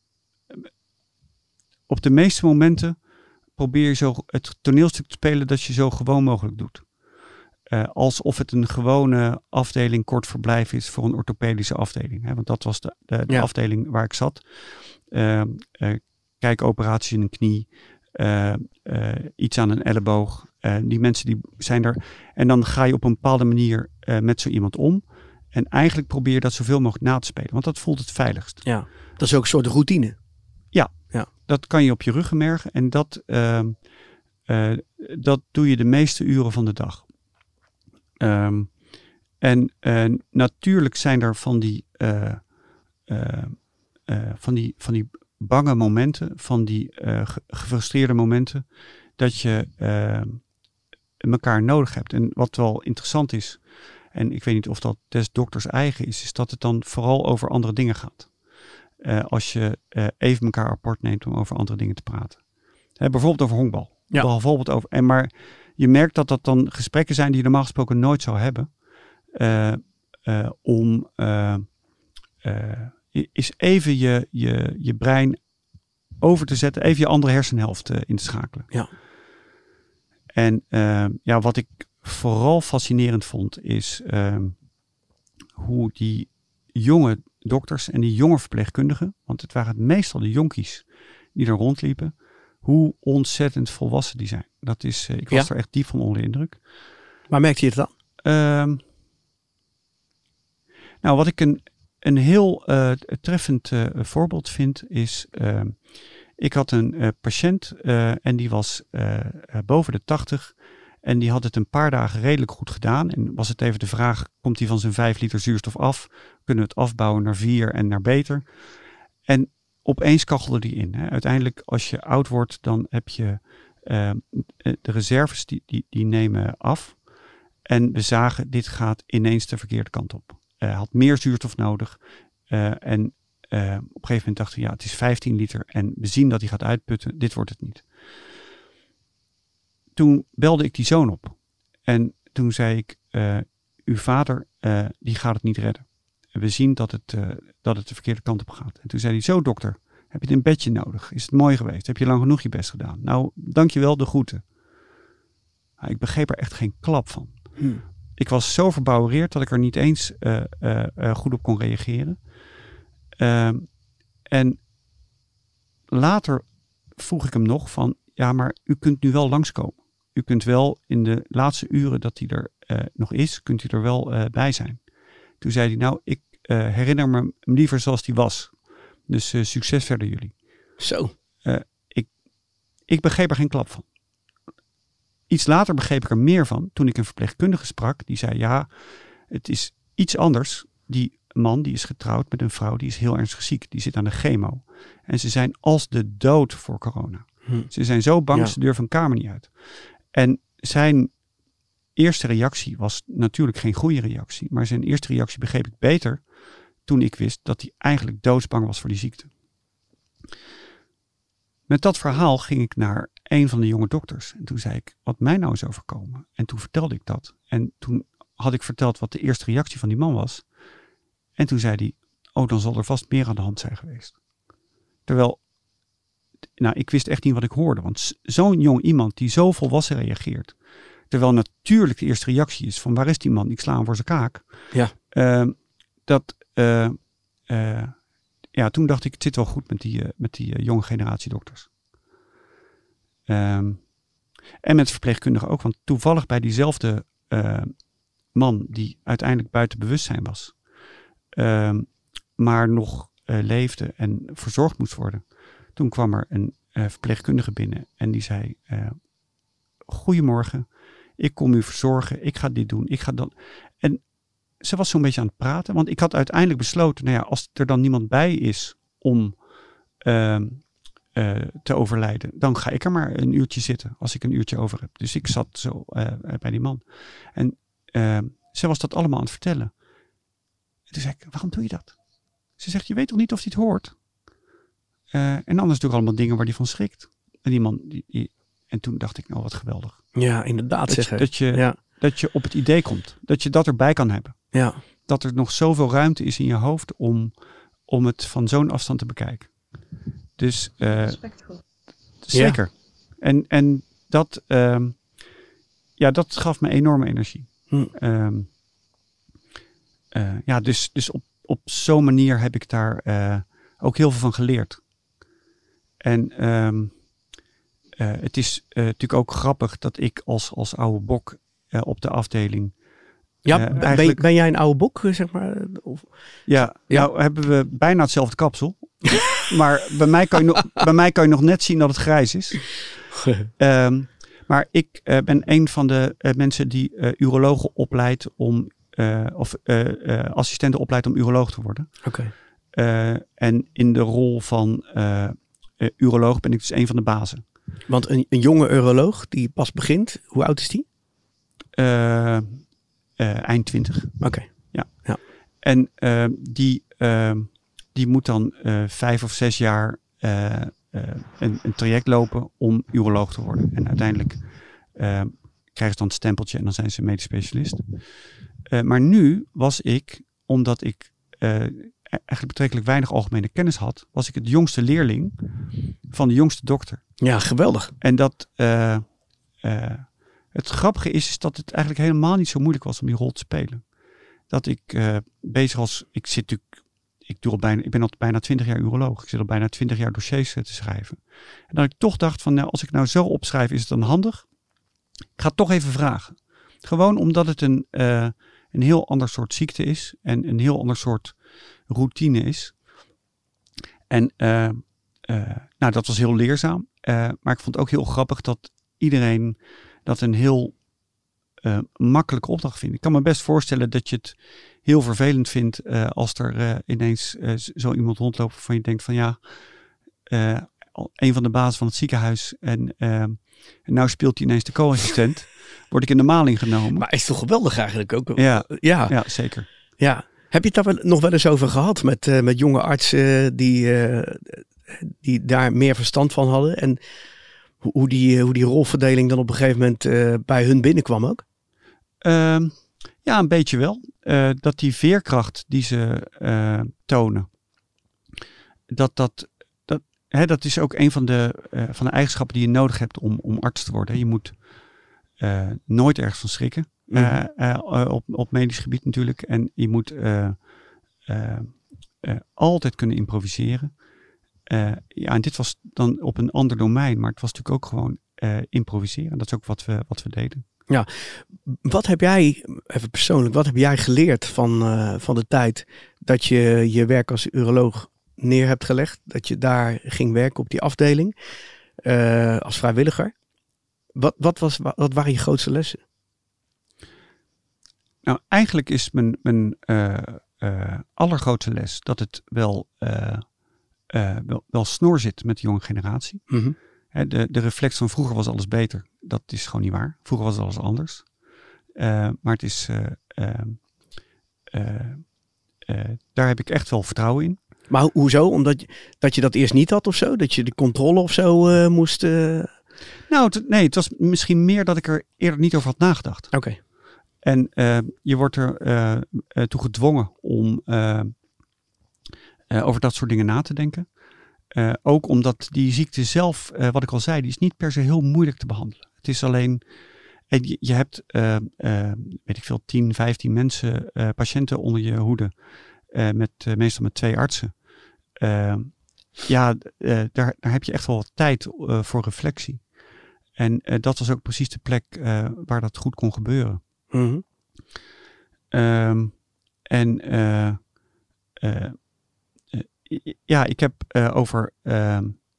Op de meeste momenten probeer je zo het toneelstuk te spelen dat je zo gewoon mogelijk doet. Uh, alsof het een gewone afdeling kort verblijf is voor een orthopedische afdeling. Hè? Want dat was de, de, de ja. afdeling waar ik zat. Uh, uh, kijkoperaties in een knie, uh, uh, iets aan een elleboog. Uh, die mensen die zijn er. En dan ga je op een bepaalde manier uh, met zo iemand om. En eigenlijk probeer je dat zoveel mogelijk na te spelen. Want dat voelt het veiligst. Ja, dat is ook een soort routine. Ja, ja. Dat kan je op je ruggenmerg. En dat, uh, uh, dat doe je de meeste uren van de dag. Um, en uh, natuurlijk zijn er van die, uh, uh, uh, van die, van die bange momenten, van die uh, ge- gefrustreerde momenten, dat je uh, elkaar nodig hebt. En wat wel interessant is, en ik weet niet of dat des dokters eigen is, is dat het dan vooral over andere dingen gaat. Uh, als je uh, even elkaar apart neemt om over andere dingen te praten. Hè, bijvoorbeeld over honkbal. Ja. Bijvoorbeeld over, en maar je merkt dat dat dan gesprekken zijn die je normaal gesproken nooit zou hebben. Uh, uh, om uh, uh, is even je, je, je brein over te zetten. Even je andere hersenhelft uh, in te schakelen. Ja. En uh, ja, wat ik vooral fascinerend vond is uh, hoe die jonge dokters en die jonge verpleegkundigen, want het waren meestal de jonkies die er rondliepen, hoe ontzettend volwassen die zijn. Dat is, uh, ik was ja. er echt diep van onder de indruk. Waar merkte je het dan? Uh, nou, wat ik een, een heel uh, treffend uh, voorbeeld vind is, uh, ik had een uh, patiënt uh, en die was uh, boven de tachtig En die had het een paar dagen redelijk goed gedaan. En was het even de vraag, komt hij van zijn vijf liter zuurstof af? Kunnen we het afbouwen naar vier en naar beter? En opeens kachelde die in. Hè. Uiteindelijk, als je oud wordt, dan heb je uh, de reserves die, die, die nemen af. En we zagen, dit gaat ineens de verkeerde kant op. Hij uh, had meer zuurstof nodig. Uh, en uh, op een gegeven moment dachten we, ja, het is vijftien liter. En we zien dat hij gaat uitputten. Dit wordt het niet. Toen belde ik die zoon op. En toen zei ik, uh, uw vader, uh, die gaat het niet redden. We zien dat het, uh, dat het de verkeerde kant op gaat. En toen zei hij, zo dokter, heb je een bedje nodig? Is het mooi geweest? Heb je lang genoeg je best gedaan? Nou, dankjewel, de groeten. Nou, ik begreep er echt geen klap van. Hmm. Ik was zo verbouwereerd dat ik er niet eens uh, uh, uh, goed op kon reageren. Uh, en later vroeg ik hem nog van, ja, maar u kunt nu wel langskomen. U kunt wel in de laatste uren dat hij er uh, nog is, kunt u er wel uh, bij zijn. Toen zei hij, nou, ik uh, herinner me hem liever zoals hij was. Dus uh, succes verder jullie. Zo. Uh, ik, ik begreep er geen klap van. Iets later begreep ik er meer van toen ik een verpleegkundige sprak. Die zei, ja, het is iets anders. Die man die is getrouwd met een vrouw die is heel ernstig ziek. Die zit aan de chemo. En ze zijn als de dood voor corona. Hm. Ze zijn zo bang, ja. Ze durven een kamer niet uit. En zijn eerste reactie was natuurlijk geen goede reactie. Maar zijn eerste reactie begreep ik beter toen ik wist dat hij eigenlijk doodsbang was voor die ziekte. Met dat verhaal ging ik naar een van de jonge dokters. En toen zei ik, wat mij nou is overkomen. En toen vertelde ik dat. En toen had ik verteld wat de eerste reactie van die man was. En toen zei hij, oh, dan zal er vast meer aan de hand zijn geweest. Terwijl, nou, ik wist echt niet wat ik hoorde. Want zo'n jong iemand die zo volwassen reageert. Terwijl natuurlijk de eerste reactie is van, waar is die man? Ik sla hem voor zijn kaak. Ja. Uh, dat, uh, uh, ja, toen dacht ik, het zit wel goed met die, uh, met die uh, jonge generatie dokters. Um, en met verpleegkundigen ook. Want toevallig bij diezelfde uh, man die uiteindelijk buiten bewustzijn was. Um, maar nog uh, leefde en verzorgd moest worden. Toen kwam er een uh, verpleegkundige binnen en die zei, uh, goedemorgen, ik kom u verzorgen, ik ga dit doen, ik ga dat. En ze was zo'n beetje aan het praten, want ik had uiteindelijk besloten, nou ja, als er dan niemand bij is om uh, uh, te overlijden, dan ga ik er maar een uurtje zitten, als ik een uurtje over heb. Dus ik zat zo uh, bij die man. En uh, ze was dat allemaal aan het vertellen. En toen zei ik, waarom doe je dat? Ze zegt, je weet toch niet of hij het hoort? Uh, en anders doe ik allemaal dingen waar hij van schrikt. En die man, die, die, en toen dacht ik, nou wat geweldig. Ja, inderdaad. Dat, zeg dat, je, ja. dat je op het idee komt. Dat je dat erbij kan hebben. Ja. Dat er nog zoveel ruimte is in je hoofd om, om het van zo'n afstand te bekijken. Dus uh, zeker. Ja. En, en dat, um, ja, dat gaf me enorme energie. Hm. Um, uh, ja, dus, dus op, op zo'n manier heb ik daar uh, ook heel veel van geleerd. En um, uh, het is uh, natuurlijk ook grappig dat ik als, als oude bok uh, op de afdeling... Ja, uh, ben, eigenlijk... ben jij een oude bok, zeg maar? Of... Ja, ja, nou hebben we bijna hetzelfde kapsel. Maar bij mij, kan je nog, bij mij kan je nog net zien dat het grijs is. um, maar ik uh, ben een van de uh, mensen die uh, urologen opleidt om... Uh, of uh, uh, assistenten opleidt om uroloog te worden. Oké. Okay. Uh, en in de rol van uh, uh, uroloog ben ik dus een van de bazen. Want een, een jonge uroloog die pas begint, hoe oud is die? Uh, uh, eind twintig. Oké. Okay. Ja. ja. En uh, die, uh, die moet dan uh, vijf of zes jaar uh, uh, een, een traject lopen om uroloog te worden. En uiteindelijk uh, krijgen ze dan het stempeltje en dan zijn ze medisch specialist. Uh, maar nu was ik, omdat ik uh, eigenlijk betrekkelijk weinig algemene kennis had, was ik het jongste leerling van de jongste dokter. Ja, geweldig. En dat uh, uh, het grappige is, is dat het eigenlijk helemaal niet zo moeilijk was om die rol te spelen. Dat ik uh, bezig was, ik zit natuurlijk, ik, doe al bijna, ik ben al bijna twintig jaar uroloog. Ik zit al bijna twintig jaar dossiers uh, te schrijven. En dat ik toch dacht van, nou, als ik nou zo opschrijf, is het dan handig? Ik ga het toch even vragen. Gewoon omdat het een, uh, een heel ander soort ziekte is en een heel ander soort routine is. En uh, uh, nou, dat was heel leerzaam. Uh, maar ik vond het ook heel grappig dat iedereen dat een heel uh, makkelijke opdracht vinden. Ik kan me best voorstellen dat je het heel vervelend vindt uh, als er uh, ineens uh, zo iemand rondloopt waarvan je denkt van ja, uh, een van de bazen van het ziekenhuis en, uh, en nou speelt hij ineens de co-assistent. Word ik in de maling genomen. Maar is het toch geweldig eigenlijk ook? Ja, ja. ja zeker. Ja. Heb je het daar nog wel eens over gehad met, uh, met jonge artsen die, uh, die daar meer verstand van hadden? En hoe, hoe, die, hoe die rolverdeling dan op een gegeven moment uh, bij hun binnenkwam ook? Uh, ja, een beetje wel. Uh, dat die veerkracht die ze uh, tonen, dat, dat, dat, hè, dat is ook een van de, uh, van de eigenschappen die je nodig hebt om, om arts te worden. Je moet uh, nooit ergens van schrikken. Uh, uh, uh, op, op medisch gebied natuurlijk. En je moet uh, uh, uh, altijd kunnen improviseren. Uh, ja, en dit was dan op een ander domein, maar het was natuurlijk ook gewoon uh, improviseren. Dat is ook wat we, wat we deden. Ja, wat heb jij, even persoonlijk, wat heb jij geleerd van, uh, van de tijd dat je je werk als uroloog neer hebt gelegd? Dat je daar ging werken op die afdeling uh, als vrijwilliger. Wat, wat, was, wat waren je grootste lessen? Nou, eigenlijk is mijn, mijn uh, uh, allergrootste les dat het wel, uh, uh, wel, wel snor zit met de jonge generatie. Mm-hmm. He, de, de reflex van vroeger was alles beter. Dat is gewoon niet waar. Vroeger was alles anders. Uh, maar het is, uh, uh, uh, uh, daar heb ik echt wel vertrouwen in. Maar ho- hoezo? Omdat je, dat je dat eerst niet had of zo? Dat je de controle of zo uh, moest... Uh... Nou, t- nee, het was misschien meer dat ik er eerder niet over had nagedacht. Oké. Okay. En uh, je wordt er uh, uh, toe gedwongen om uh, uh, over dat soort dingen na te denken. Uh, ook omdat die ziekte zelf, uh, wat ik al zei, die is niet per se heel moeilijk te behandelen. Het is alleen, en je, je hebt, uh, uh, weet ik veel, tien, vijftien mensen, uh, patiënten onder je hoede. Uh, met, uh, meestal met twee artsen. Uh, ja, uh, daar, daar heb je echt wel wat tijd uh, voor reflectie. En uh, dat was ook precies de plek uh, waar dat goed kon gebeuren. Mm-hmm. Um, en uh, uh, uh, ja, ik heb uh, over. Uh,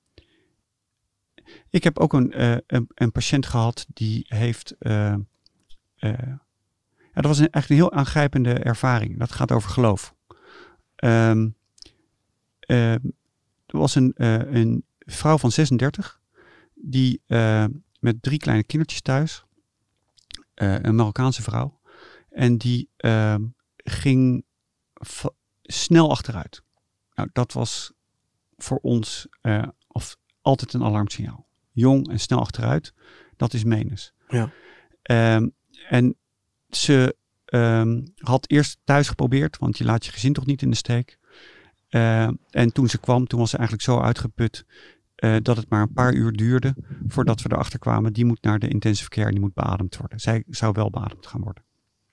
ik heb ook een, uh, een, een patiënt gehad die heeft. Uh, uh, ja, dat was een, echt een heel aangrijpende ervaring. Dat gaat over geloof. Um, uh, er was een, uh, een vrouw van zesendertig die uh, met drie kleine kindertjes thuis. Uh, een Marokkaanse vrouw. En die uh, ging v- snel achteruit. Nou, dat was voor ons uh, of altijd een alarmsignaal. Jong en snel achteruit, dat is menens. Ja. Um, en ze um, had eerst thuis geprobeerd, want je laat je gezin toch niet in de steek. Uh, en toen ze kwam, toen was ze eigenlijk zo uitgeput uh, dat het maar een paar uur duurde voordat we erachter kwamen. Die moet naar de intensive care en die moet beademd worden. Zij zou wel beademd gaan worden.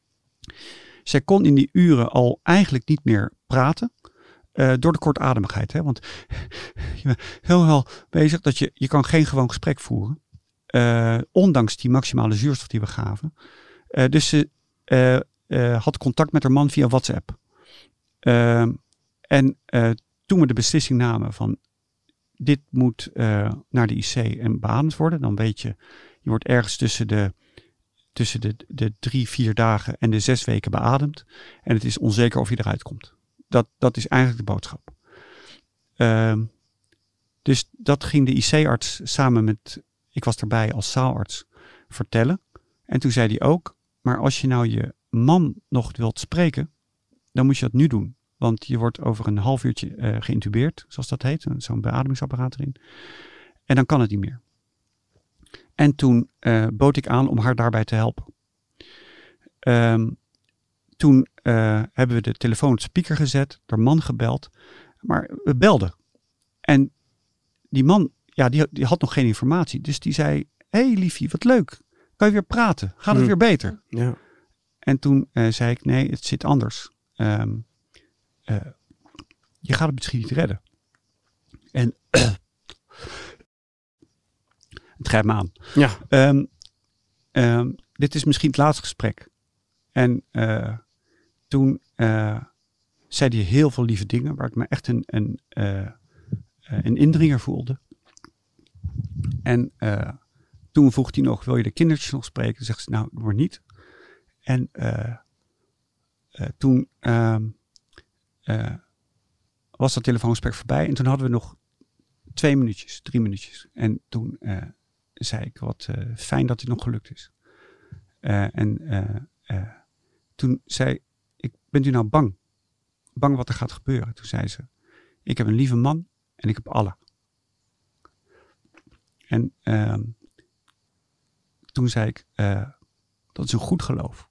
Zij kon in die uren al eigenlijk niet meer praten. Uh, door de kortademigheid. Hè? Want je bent heel heel bezig dat je, je kan geen gewoon gesprek voeren. Uh, ondanks die maximale zuurstof die we gaven. Uh, dus ze uh, uh, had contact met haar man via WhatsApp. Uh, en uh, toen we de beslissing namen van dit moet uh, naar de I C en beademd worden. Dan weet je, je wordt ergens tussen de tussen de, de drie, vier dagen en de zes weken beademd. En het is onzeker of je eruit komt. Dat, dat is eigenlijk de boodschap. Uh, dus dat ging de I C-arts samen met, ik was erbij als zaalarts, vertellen. En toen zei hij ook, maar als je nou je man nog wilt spreken, dan moet je dat nu doen. Want je wordt over een half uurtje uh, geïntubeerd, zoals dat heet. Zo'n beademingsapparaat erin. En dan kan het niet meer. En toen uh, bood ik aan om haar daarbij te helpen. Um, toen uh, hebben we de telefoon op speaker gezet, haar man gebeld. Maar we belden. En die man, ja, die, die had nog geen informatie. Dus die zei, hé hey, liefie, wat leuk. Kan je weer praten? Gaat het hmm. weer beter? Ja. En toen uh, zei ik, nee, het zit anders. Um, uh, je gaat het misschien niet redden. En uh, het grijpt me aan. Ja. Um, um, dit is misschien het laatste gesprek. En uh, toen uh, zei hij heel veel lieve dingen, waar ik me echt een, een, uh, een indringer voelde. En uh, toen vroeg hij nog, wil je de kindertjes nog spreken? Toen zegt ze, nou, maar niet. en uh, uh, toen uh, uh, was dat telefoongesprek voorbij. En toen hadden we nog twee minuutjes, drie minuutjes. En toen uh, zei ik, wat uh, fijn dat dit nog gelukt is. Uh, en uh, uh, toen zei ik, bent u nou bang? Bang wat er gaat gebeuren? Toen zei ze, ik heb een lieve man en ik heb Allah. En uh, toen zei ik, uh, dat is een goed geloof.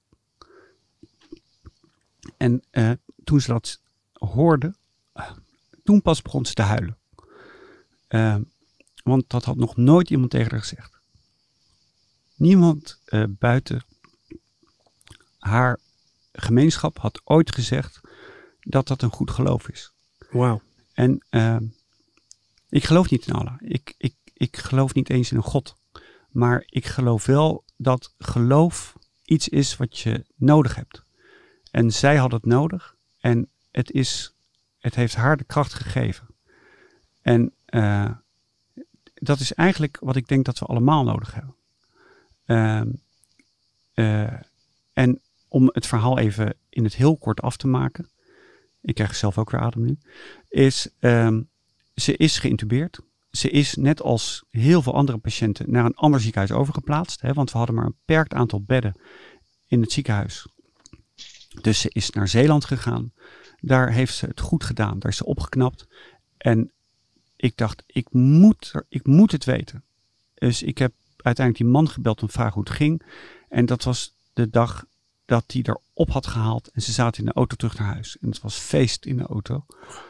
En uh, toen ze dat hoorde, uh, toen pas begon ze te huilen. Uh, want dat had nog nooit iemand tegen haar gezegd. Niemand uh, buiten haar gemeenschap had ooit gezegd dat dat een goed geloof is. Wauw. En uh, ik geloof niet in Allah. Ik, ik, ik geloof niet eens in een God. Maar ik geloof wel dat geloof iets is wat je nodig hebt. En zij had het nodig. En het, is, het heeft haar de kracht gegeven. En uh, dat is eigenlijk wat ik denk dat we allemaal nodig hebben. Uh, uh, en om het verhaal even in het heel kort af te maken. Ik krijg zelf ook weer adem nu. Is, um, ze is geïntubeerd. Ze is net als heel veel andere patiënten naar een ander ziekenhuis overgeplaatst. Hè, want we hadden maar een beperkt aantal bedden in het ziekenhuis. Dus ze is naar Zeeland gegaan. Daar heeft ze het goed gedaan. Daar is ze opgeknapt. En ik dacht, ik moet, er, ik moet het weten. Dus ik heb uiteindelijk die man gebeld om te vragen hoe het ging. En dat was de dag dat hij erop had gehaald. En ze zaten in de auto terug naar huis. En het was feest in de auto.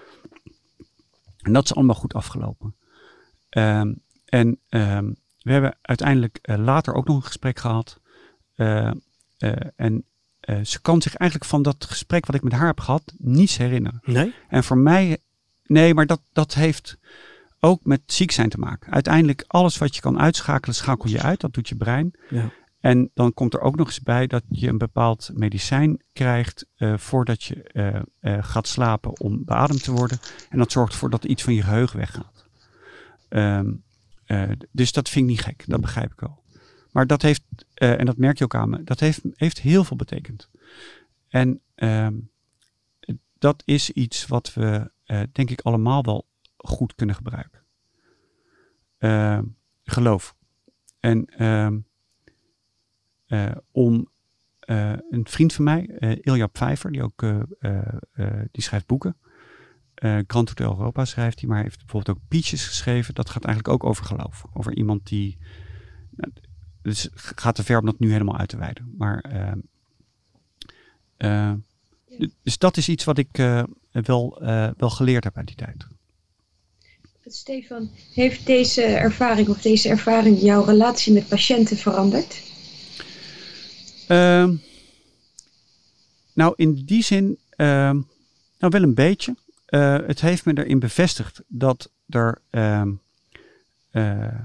En dat is allemaal goed afgelopen. Um, en um, we hebben uiteindelijk uh, later ook nog een gesprek gehad. Uh, uh, en uh, ze kan zich eigenlijk van dat gesprek wat ik met haar heb gehad niets herinneren. Nee? En voor mij, nee, maar dat, dat heeft ook met ziek zijn te maken. Uiteindelijk alles wat je kan uitschakelen, schakel je uit. Dat doet je brein. Ja. En dan komt er ook nog eens bij dat je een bepaald medicijn krijgt uh, voordat je uh, uh, gaat slapen om beademd te worden. En dat zorgt ervoor dat iets van je geheugen weggaat. Um, uh, dus dat vind ik niet gek, dat begrijp ik wel. Maar dat heeft, uh, en dat merk je ook aan me, dat heeft, heeft heel veel betekend. En um, dat is iets wat we, uh, denk ik, allemaal wel goed kunnen gebruiken. Uh, geloof. En um, uh, om uh, een vriend van mij, uh, Ilja Pfeiffer, die ook uh, uh, uh, die schrijft boeken. Uh, Grand Hotel Europa schrijft hij, maar hij heeft bijvoorbeeld ook Peaches geschreven. Dat gaat eigenlijk ook over geloof. Over iemand die... Nou, dus gaat te ver om dat nu helemaal uit te wijden. Maar... Uh, uh, dus dat is iets wat ik uh, wel, uh, wel geleerd heb uit die tijd. Stefan, heeft deze ervaring of deze ervaring jouw relatie met patiënten veranderd? Uh, nou, in die zin... Uh, nou, wel een beetje... Uh, het heeft me erin bevestigd dat er, uh, uh,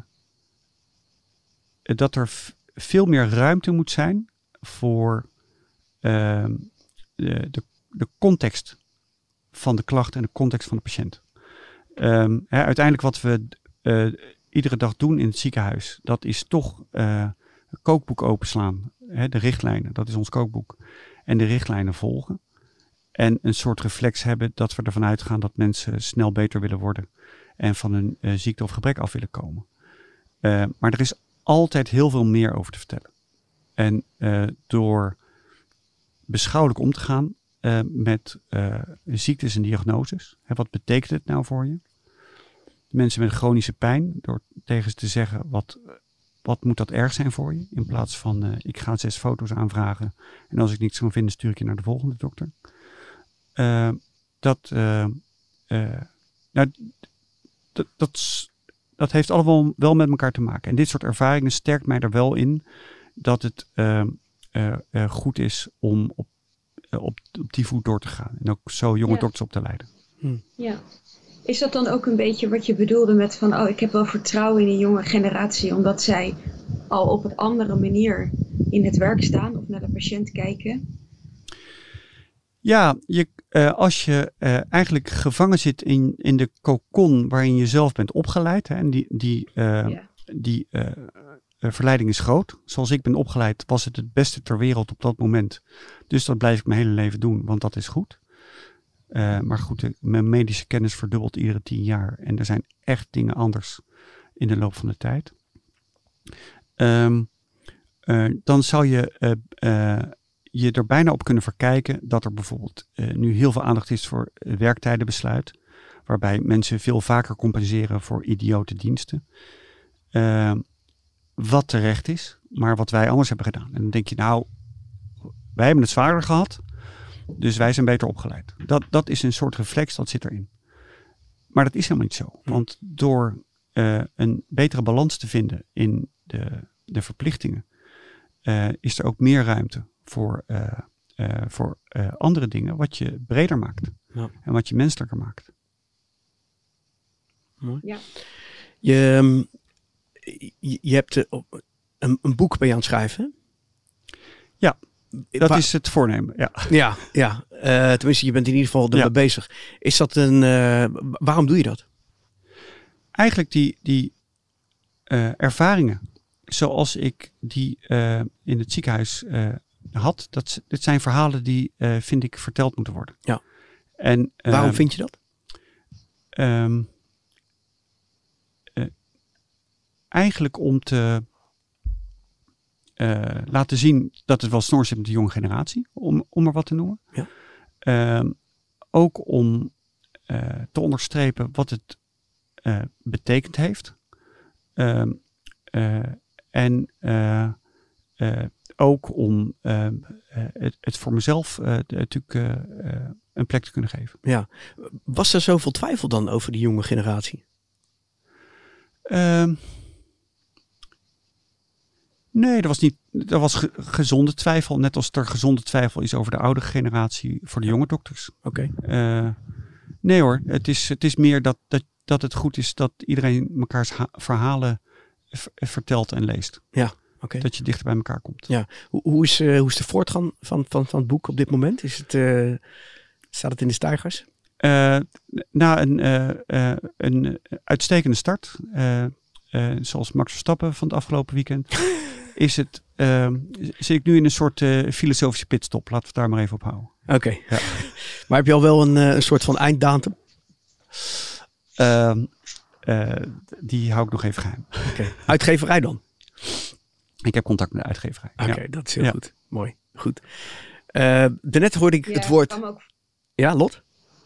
dat er f- veel meer ruimte moet zijn voor uh, de, de, de context van de klacht en de context van de patiënt. Um, hè, uiteindelijk wat we uh, iedere dag doen in het ziekenhuis, dat is toch uh, een kookboek openslaan. Hè, de richtlijnen, dat is ons kookboek. En de richtlijnen volgen. En een soort reflex hebben dat we ervan uitgaan dat mensen snel beter willen worden. En van hun uh, ziekte of gebrek af willen komen. Uh, maar er is altijd heel veel meer over te vertellen. En uh, door beschouwelijk om te gaan uh, met uh, ziektes en diagnoses. Hè, wat betekent het nou voor je? Mensen met chronische pijn, door tegen ze te zeggen wat, wat moet dat erg zijn voor je? In plaats van uh, ik ga zes foto's aanvragen en als ik niets kan vinden stuur ik je naar de volgende dokter. Uh, dat, uh, uh, nou, dat, dat, dat heeft allemaal wel met elkaar te maken. En dit soort ervaringen sterkt mij er wel in dat het uh, uh, uh, goed is om op, uh, op, op die voet door te gaan. En ook zo jonge ja. dokters op te leiden. Hm. Ja. Is dat dan ook een beetje wat je bedoelde met van, oh, ik heb wel vertrouwen in de jonge generatie, omdat zij al op een andere manier in het werk staan of naar de patiënt kijken? Ja, je, uh, als je uh, eigenlijk gevangen zit in, in de cocon waarin je zelf bent opgeleid. Hè, en die, die, uh, yeah. die uh, uh, verleiding is groot. Zoals ik ben opgeleid was het het beste ter wereld op dat moment. Dus dat blijf ik mijn hele leven doen, want dat is goed. Uh, maar goed, de, mijn medische kennis verdubbelt iedere tien jaar. En er zijn echt dingen anders in de loop van de tijd. Um, uh, dan zou je uh, uh, je er bijna op kunnen verkijken dat er bijvoorbeeld uh, nu heel veel aandacht is voor uh, werktijdenbesluit. Waarbij mensen veel vaker compenseren voor idiote diensten. Uh, wat terecht is, maar wat wij anders hebben gedaan. En dan denk je, nou, wij hebben het zwaarder gehad, dus wij zijn beter opgeleid. Dat, dat is een soort reflex, dat zit erin. Maar dat is helemaal niet zo. Want door uh, een betere balans te vinden in de, de verplichtingen, uh, is er ook meer ruimte voor, uh, uh, voor uh, andere dingen, wat je breder maakt. Ja. En wat je menselijker maakt. Mooi. Ja. Je, je, je hebt uh, een, een boek ben je aan het schrijven. Ja, dat Waar, is het voornemen. Ja, ja, ja. Uh, tenminste, je bent in ieder geval ermee ja. bezig. Is dat een? Uh, waarom doe je dat? Eigenlijk die, die uh, ervaringen, zoals ik die uh, in het ziekenhuis uh, had, dat, dit zijn verhalen die, uh, vind ik, verteld moeten worden. Ja. En uh, waarom vind je dat? Um, uh, eigenlijk om te uh, laten zien dat het wel snor zit met de jonge generatie, om, om er wat te noemen. Ja. Uh, ook om uh, te onderstrepen wat het uh, betekend heeft. Uh, uh, en uh, uh, ook om uh, uh, het, het voor mezelf uh, natuurlijk uh, uh, een plek te kunnen geven. Ja. Was er zoveel twijfel dan over die jonge generatie? Uh, nee, er was niet. Er was ge- gezonde twijfel, net als er gezonde twijfel is over de oude generatie voor de jonge dokters. Oké. Okay. Uh, nee hoor, het is, het is meer dat, dat, dat het goed is dat iedereen mekaars ha- verhalen v- vertelt en leest. Ja. Okay. Dat je dichter bij elkaar komt. Ja. Hoe, hoe, is, uh, hoe is de voortgang van, van, van het boek op dit moment? Is het, uh, staat het in de stijgers? Uh, na een, uh, uh, een uitstekende start, uh, uh, zoals Max Verstappen van het afgelopen weekend, is het, uh, zit ik nu in een soort uh, filosofische pitstop. Laten we het daar maar even op houden. Oké. Okay. Ja. Maar heb je al wel een, uh, een soort van einddatum? Uh, uh, die hou ik nog even geheim. Okay. Uitgeverij dan? Ik heb contact met de uitgeverij. Oké, okay, ja. Dat is heel ja. goed. Mooi. Goed. Uh, daarnet hoorde ik ja, het woord... Ook... Ja, Lot?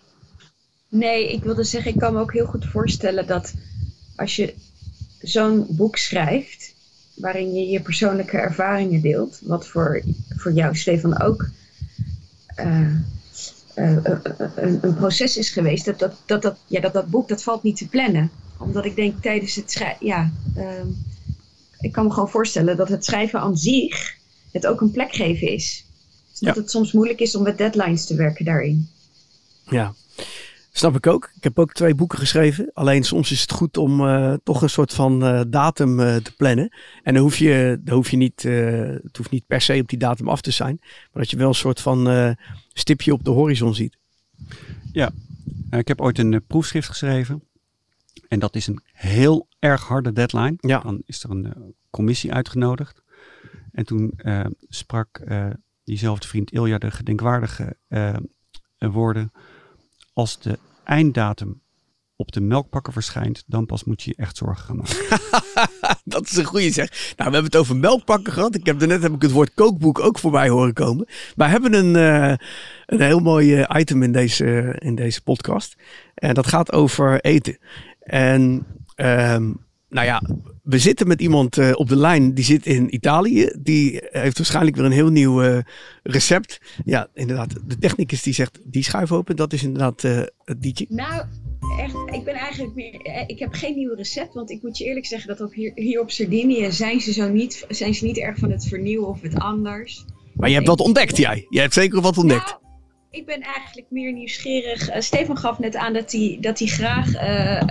Nee, ik wilde zeggen, ik kan me ook heel goed voorstellen dat als je zo'n boek schrijft, waarin je je persoonlijke ervaringen deelt, wat voor, voor jou, Stefan, ook uh, uh, uh, een, een proces is geweest, dat dat, dat, dat, ja, dat dat boek, dat valt niet te plannen. Omdat ik denk tijdens het schrijven, ja... Uh, ik kan me gewoon voorstellen dat het schrijven aan zich het ook een plek geven is. Dus dat ja. het soms moeilijk is om met deadlines te werken daarin. Ja, snap ik ook. Ik heb ook twee boeken geschreven. Alleen soms is het goed om uh, toch een soort van uh, datum uh, te plannen. En dan hoef je, dan hoef je niet, uh, het hoeft niet per se op die datum af te zijn. Maar dat je wel een soort van uh, stipje op de horizon ziet. Ja, uh, ik heb ooit een uh, proefschrift geschreven. En dat is een heel erg harde deadline. Ja. Dan is er een uh, commissie uitgenodigd. En toen uh, sprak uh, diezelfde vriend Ilja de gedenkwaardige uh, uh, woorden. Als de einddatum op de melkpakken verschijnt, dan pas moet je je echt zorgen gaan maken. Dat is een goeie zeg. Nou, we hebben het over melkpakken gehad. Ik heb daarnet heb ik het woord kookboek ook voorbij horen komen. Wij hebben een, uh, een heel mooi uh, item in deze, uh, in deze podcast. En dat gaat over eten. En um, nou ja, we zitten met iemand uh, op de lijn die zit in Italië. Die heeft waarschijnlijk weer een heel nieuw uh, recept. Ja, inderdaad. De technicus die zegt die schuif open. Dat is inderdaad uh, het liedje. Nou, echt, ik ben eigenlijk meer... Ik heb geen nieuw recept. Want ik moet je eerlijk zeggen dat ook hier, hier op Sardinië zijn ze zo niet, zijn ze niet erg van het vernieuwen of het anders. Maar je hebt wat ontdekt, jij. Je hebt zeker wat ontdekt. Nou, ik ben eigenlijk meer nieuwsgierig. Uh, Stefan gaf net aan dat hij, dat hij graag uh,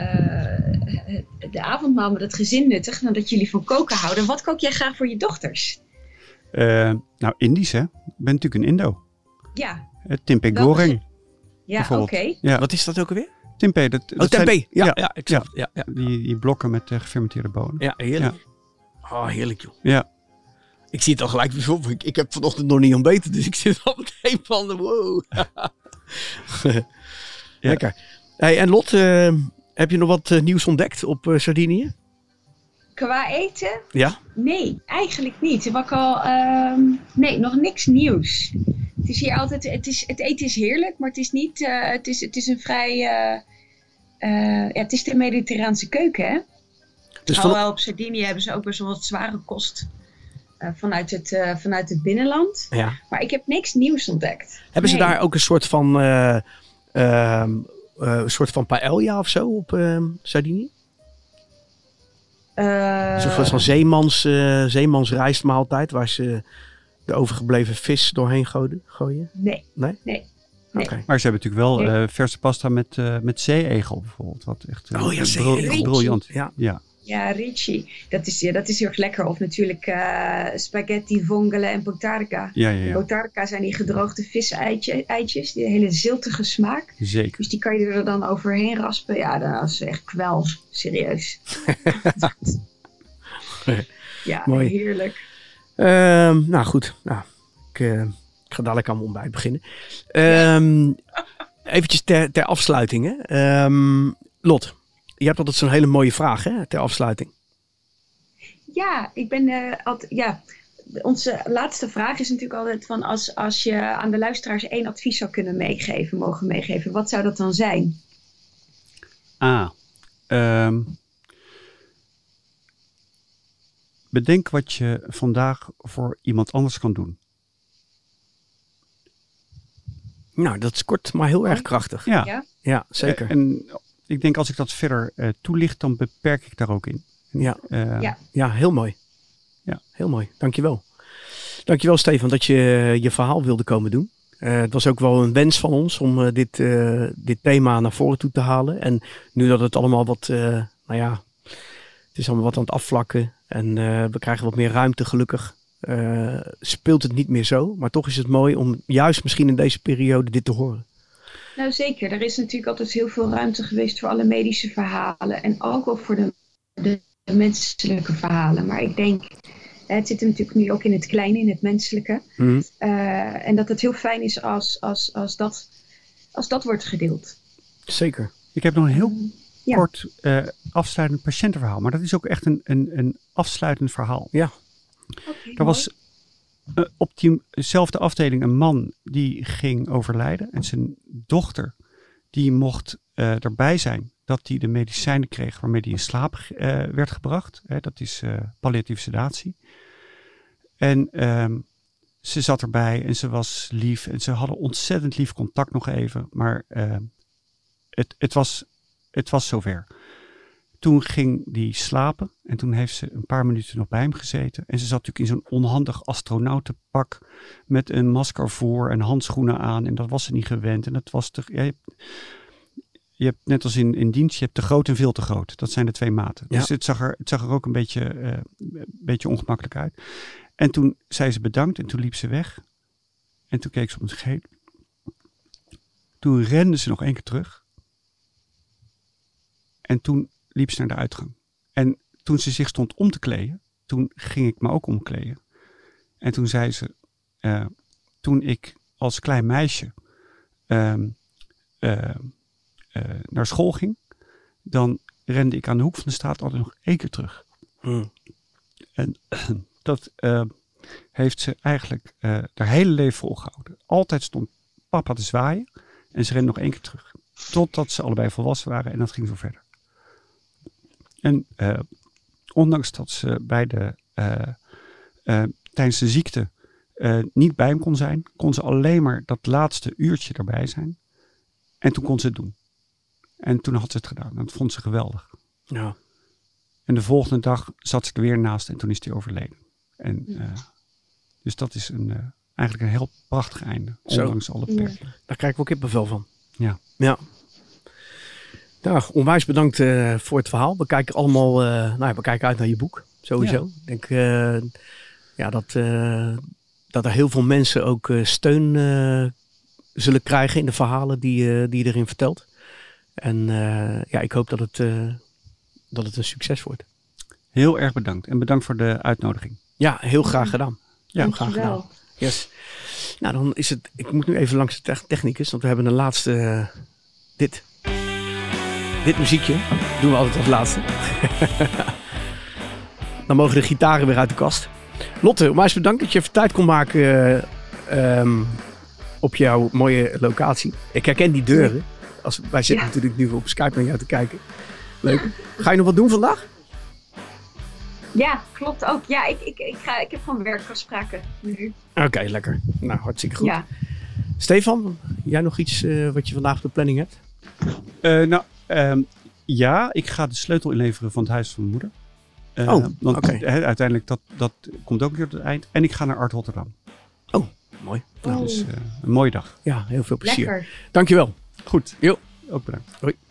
uh, de avondmaal met het gezin nuttigt. En dat jullie van koken houden. Wat kook jij graag voor je dochters? Uh, nou, Indisch hè. Ik ben natuurlijk een Indo. Ja. Uh, tempeh goreng. Ja, oké. Okay. Ja. Wat is dat ook alweer? Tempeh. Dat, dat oh, tempeh. Zijn, ja, ja, ja, exact. Ja, ja, ja. Die, die blokken met uh, gefermenteerde bonen. Ja, heerlijk. Ja. Oh, heerlijk joh. Ja. Ik zie het al gelijk weer op. Ik, ik heb vanochtend nog niet ontbeten, dus ik zit al meteen van de wow. Ja. Lekker. Hey, en Lot, uh, heb je nog wat uh, nieuws ontdekt op uh, Sardinië? Qua eten? Ja. Nee, eigenlijk niet. Wat ik al, um, nee, nog niks nieuws. Het is hier altijd, het, is, het eten is heerlijk, maar het is niet, uh, het, is, het is een vrij, uh, uh, ja, het is de Mediterraanse keuken, hè? Dus van... Alhoewel op Sardinië hebben ze ook best wel wat zware kost uh, vanuit, het, uh, vanuit het binnenland. Ja. Maar ik heb niks nieuws ontdekt. Hebben nee. ze daar ook een soort van, uh, uh, uh, een soort van paella of zo op uh, Sardinië? Uh, een soort van zeemans, uh, zeemans rijstmaaltijd waar ze de overgebleven vis doorheen gooien? gooien? Nee. Nee? Nee. Nee. Okay. Maar ze hebben natuurlijk wel uh, verse pasta met, uh, met zee-egel bijvoorbeeld. Wat echt uh, oh, ja, bro- briljant. Ja. Ja. Ja, ricci. Dat is, ja, dat is heel erg lekker. Of natuurlijk uh, spaghetti, vongole en botarga. Ja, ja, ja. Botarga zijn die gedroogde viseitjes. Die hele ziltige smaak. Zeker. Dus die kan je er dan overheen raspen. Ja, dat is echt kwel. Serieus. Ja, mooi. Heerlijk. Uh, nou goed. Nou, ik, uh, ik ga dadelijk aan mijn ontbijt beginnen. Um, ja. Eventjes ter, ter afsluiting. Hè. Um, Lot. Je hebt altijd zo'n hele mooie vraag, hè, ter afsluiting. Ja, ik ben uh, altijd, ja, onze laatste vraag is natuurlijk altijd van als, als je aan de luisteraars één advies zou kunnen meegeven, mogen meegeven, wat zou dat dan zijn? Ah, um, bedenk wat je vandaag voor iemand anders kan doen. Nou, dat is kort, maar heel erg krachtig. Ja, ja? ja zeker. En, en ik denk als ik dat verder uh, toelicht, dan beperk ik daar ook in. Ja, uh, ja. ja heel mooi. Ja. Heel mooi, dankjewel. Dankjewel Stefan dat je je verhaal wilde komen doen. Uh, het was ook wel een wens van ons om uh, dit, uh, dit thema naar voren toe te halen. En nu dat het allemaal wat, uh, nou ja, het is allemaal wat aan het afvlakken. En uh, we krijgen wat meer ruimte gelukkig. Uh, speelt het niet meer zo. Maar toch is het mooi om juist misschien in deze periode dit te horen. Nou zeker, er is natuurlijk altijd heel veel ruimte geweest voor alle medische verhalen en ook wel voor de, de, de menselijke verhalen. Maar ik denk, het zit natuurlijk nu ook in het kleine, in het menselijke. Mm. Uh, en dat het heel fijn is als, als, als, dat, als dat wordt gedeeld. Zeker. Ik heb nog een heel um, kort ja. uh, afsluitend patiëntenverhaal, maar dat is ook echt een, een, een afsluitend verhaal. Ja. Okay, er was uh, op diezelfde afdeling een man die ging overlijden. En zijn dochter die mocht uh, erbij zijn dat hij de medicijnen kreeg waarmee hij in slaap uh, werd gebracht. Hè, dat is uh, palliatieve sedatie. En um, ze zat erbij en ze was lief. En ze hadden ontzettend lief contact nog even. Maar uh, het, het, was, het was zover. Toen ging die slapen en toen heeft ze een paar minuten nog bij hem gezeten. En ze zat natuurlijk in zo'n onhandig astronautenpak met een masker voor en handschoenen aan. En dat was ze niet gewend. En dat was te, ja, je, hebt, je hebt net als in, in dienst, je hebt te groot en veel te groot. Dat zijn de twee maten. Ja. Dus het zag, er, het zag er ook een beetje, uh, een beetje ongemakkelijk uit. En toen zei ze bedankt en toen liep ze weg. En toen keek ze om zich heen. Toen rende ze nog één keer terug. En toen liep ze naar de uitgang. En toen ze zich stond om te kleden, toen ging ik me ook omkleden. En toen zei ze, uh, toen ik als klein meisje uh, uh, uh, naar school ging, dan rende ik aan de hoek van de straat altijd nog één keer terug. Hmm. En uh, dat uh, heeft ze eigenlijk uh, haar hele leven volgehouden. Altijd stond papa te zwaaien en ze rende nog één keer terug. Totdat ze allebei volwassen waren en dat ging zo verder. En uh, ondanks dat ze bij de, uh, uh, tijdens de ziekte uh, niet bij hem kon zijn, kon ze alleen maar dat laatste uurtje erbij zijn. En toen kon ze het doen. En toen had ze het gedaan. En dat vond ze geweldig. Ja. En de volgende dag zat ze er weer naast en toen is hij overleden. En, uh, dus dat is een, uh, eigenlijk een heel prachtig einde. Ondanks Zo. alle beperkingen. Ja. Daar krijg ik wel kippenvel van. Ja. Ja. Nou, onwijs bedankt uh, voor het verhaal. We kijken allemaal, uh, nou ja, we kijken uit naar je boek, sowieso. Ja. Ik denk uh, ja, dat, uh, dat er heel veel mensen ook uh, steun uh, zullen krijgen in de verhalen die, uh, die je erin vertelt. En uh, ja, ik hoop dat het, uh, dat het een succes wordt. Heel erg bedankt. En bedankt voor de uitnodiging. Ja, heel graag gedaan. Ja, Dank graag je wel. gedaan. Yes. Nou, dan is het... Ik moet nu even langs de te- technicus, want we hebben een laatste... Uh, dit. Dit muziekje doen we altijd als laatste. Dan mogen de gitaren weer uit de kast. Lotte, onwijs bedankt dat je even tijd kon maken uh, um, op jouw mooie locatie. Ik herken die deuren. Als, wij zitten ja. natuurlijk nu op Skype naar jou te kijken. Leuk. Ga je nog wat doen vandaag? Ja, klopt ook. Ja, ik, ik, ik, ga, ik heb gewoon werkafspraken nu. Oké, okay, lekker. Nou, hartstikke goed. Ja. Stefan, jij nog iets uh, wat je vandaag op de planning hebt? Uh, nou, um, ja, ik ga de sleutel inleveren van het huis van mijn moeder. Uh, oh, want okay. he, uiteindelijk, dat, dat komt ook weer tot het eind. En ik ga naar Art Rotterdam. Oh, mooi. Nou, oh. Dus uh, een mooie dag. Ja, heel veel plezier. Lekker. Dankjewel. Goed. Jo. Ook bedankt. Hoi.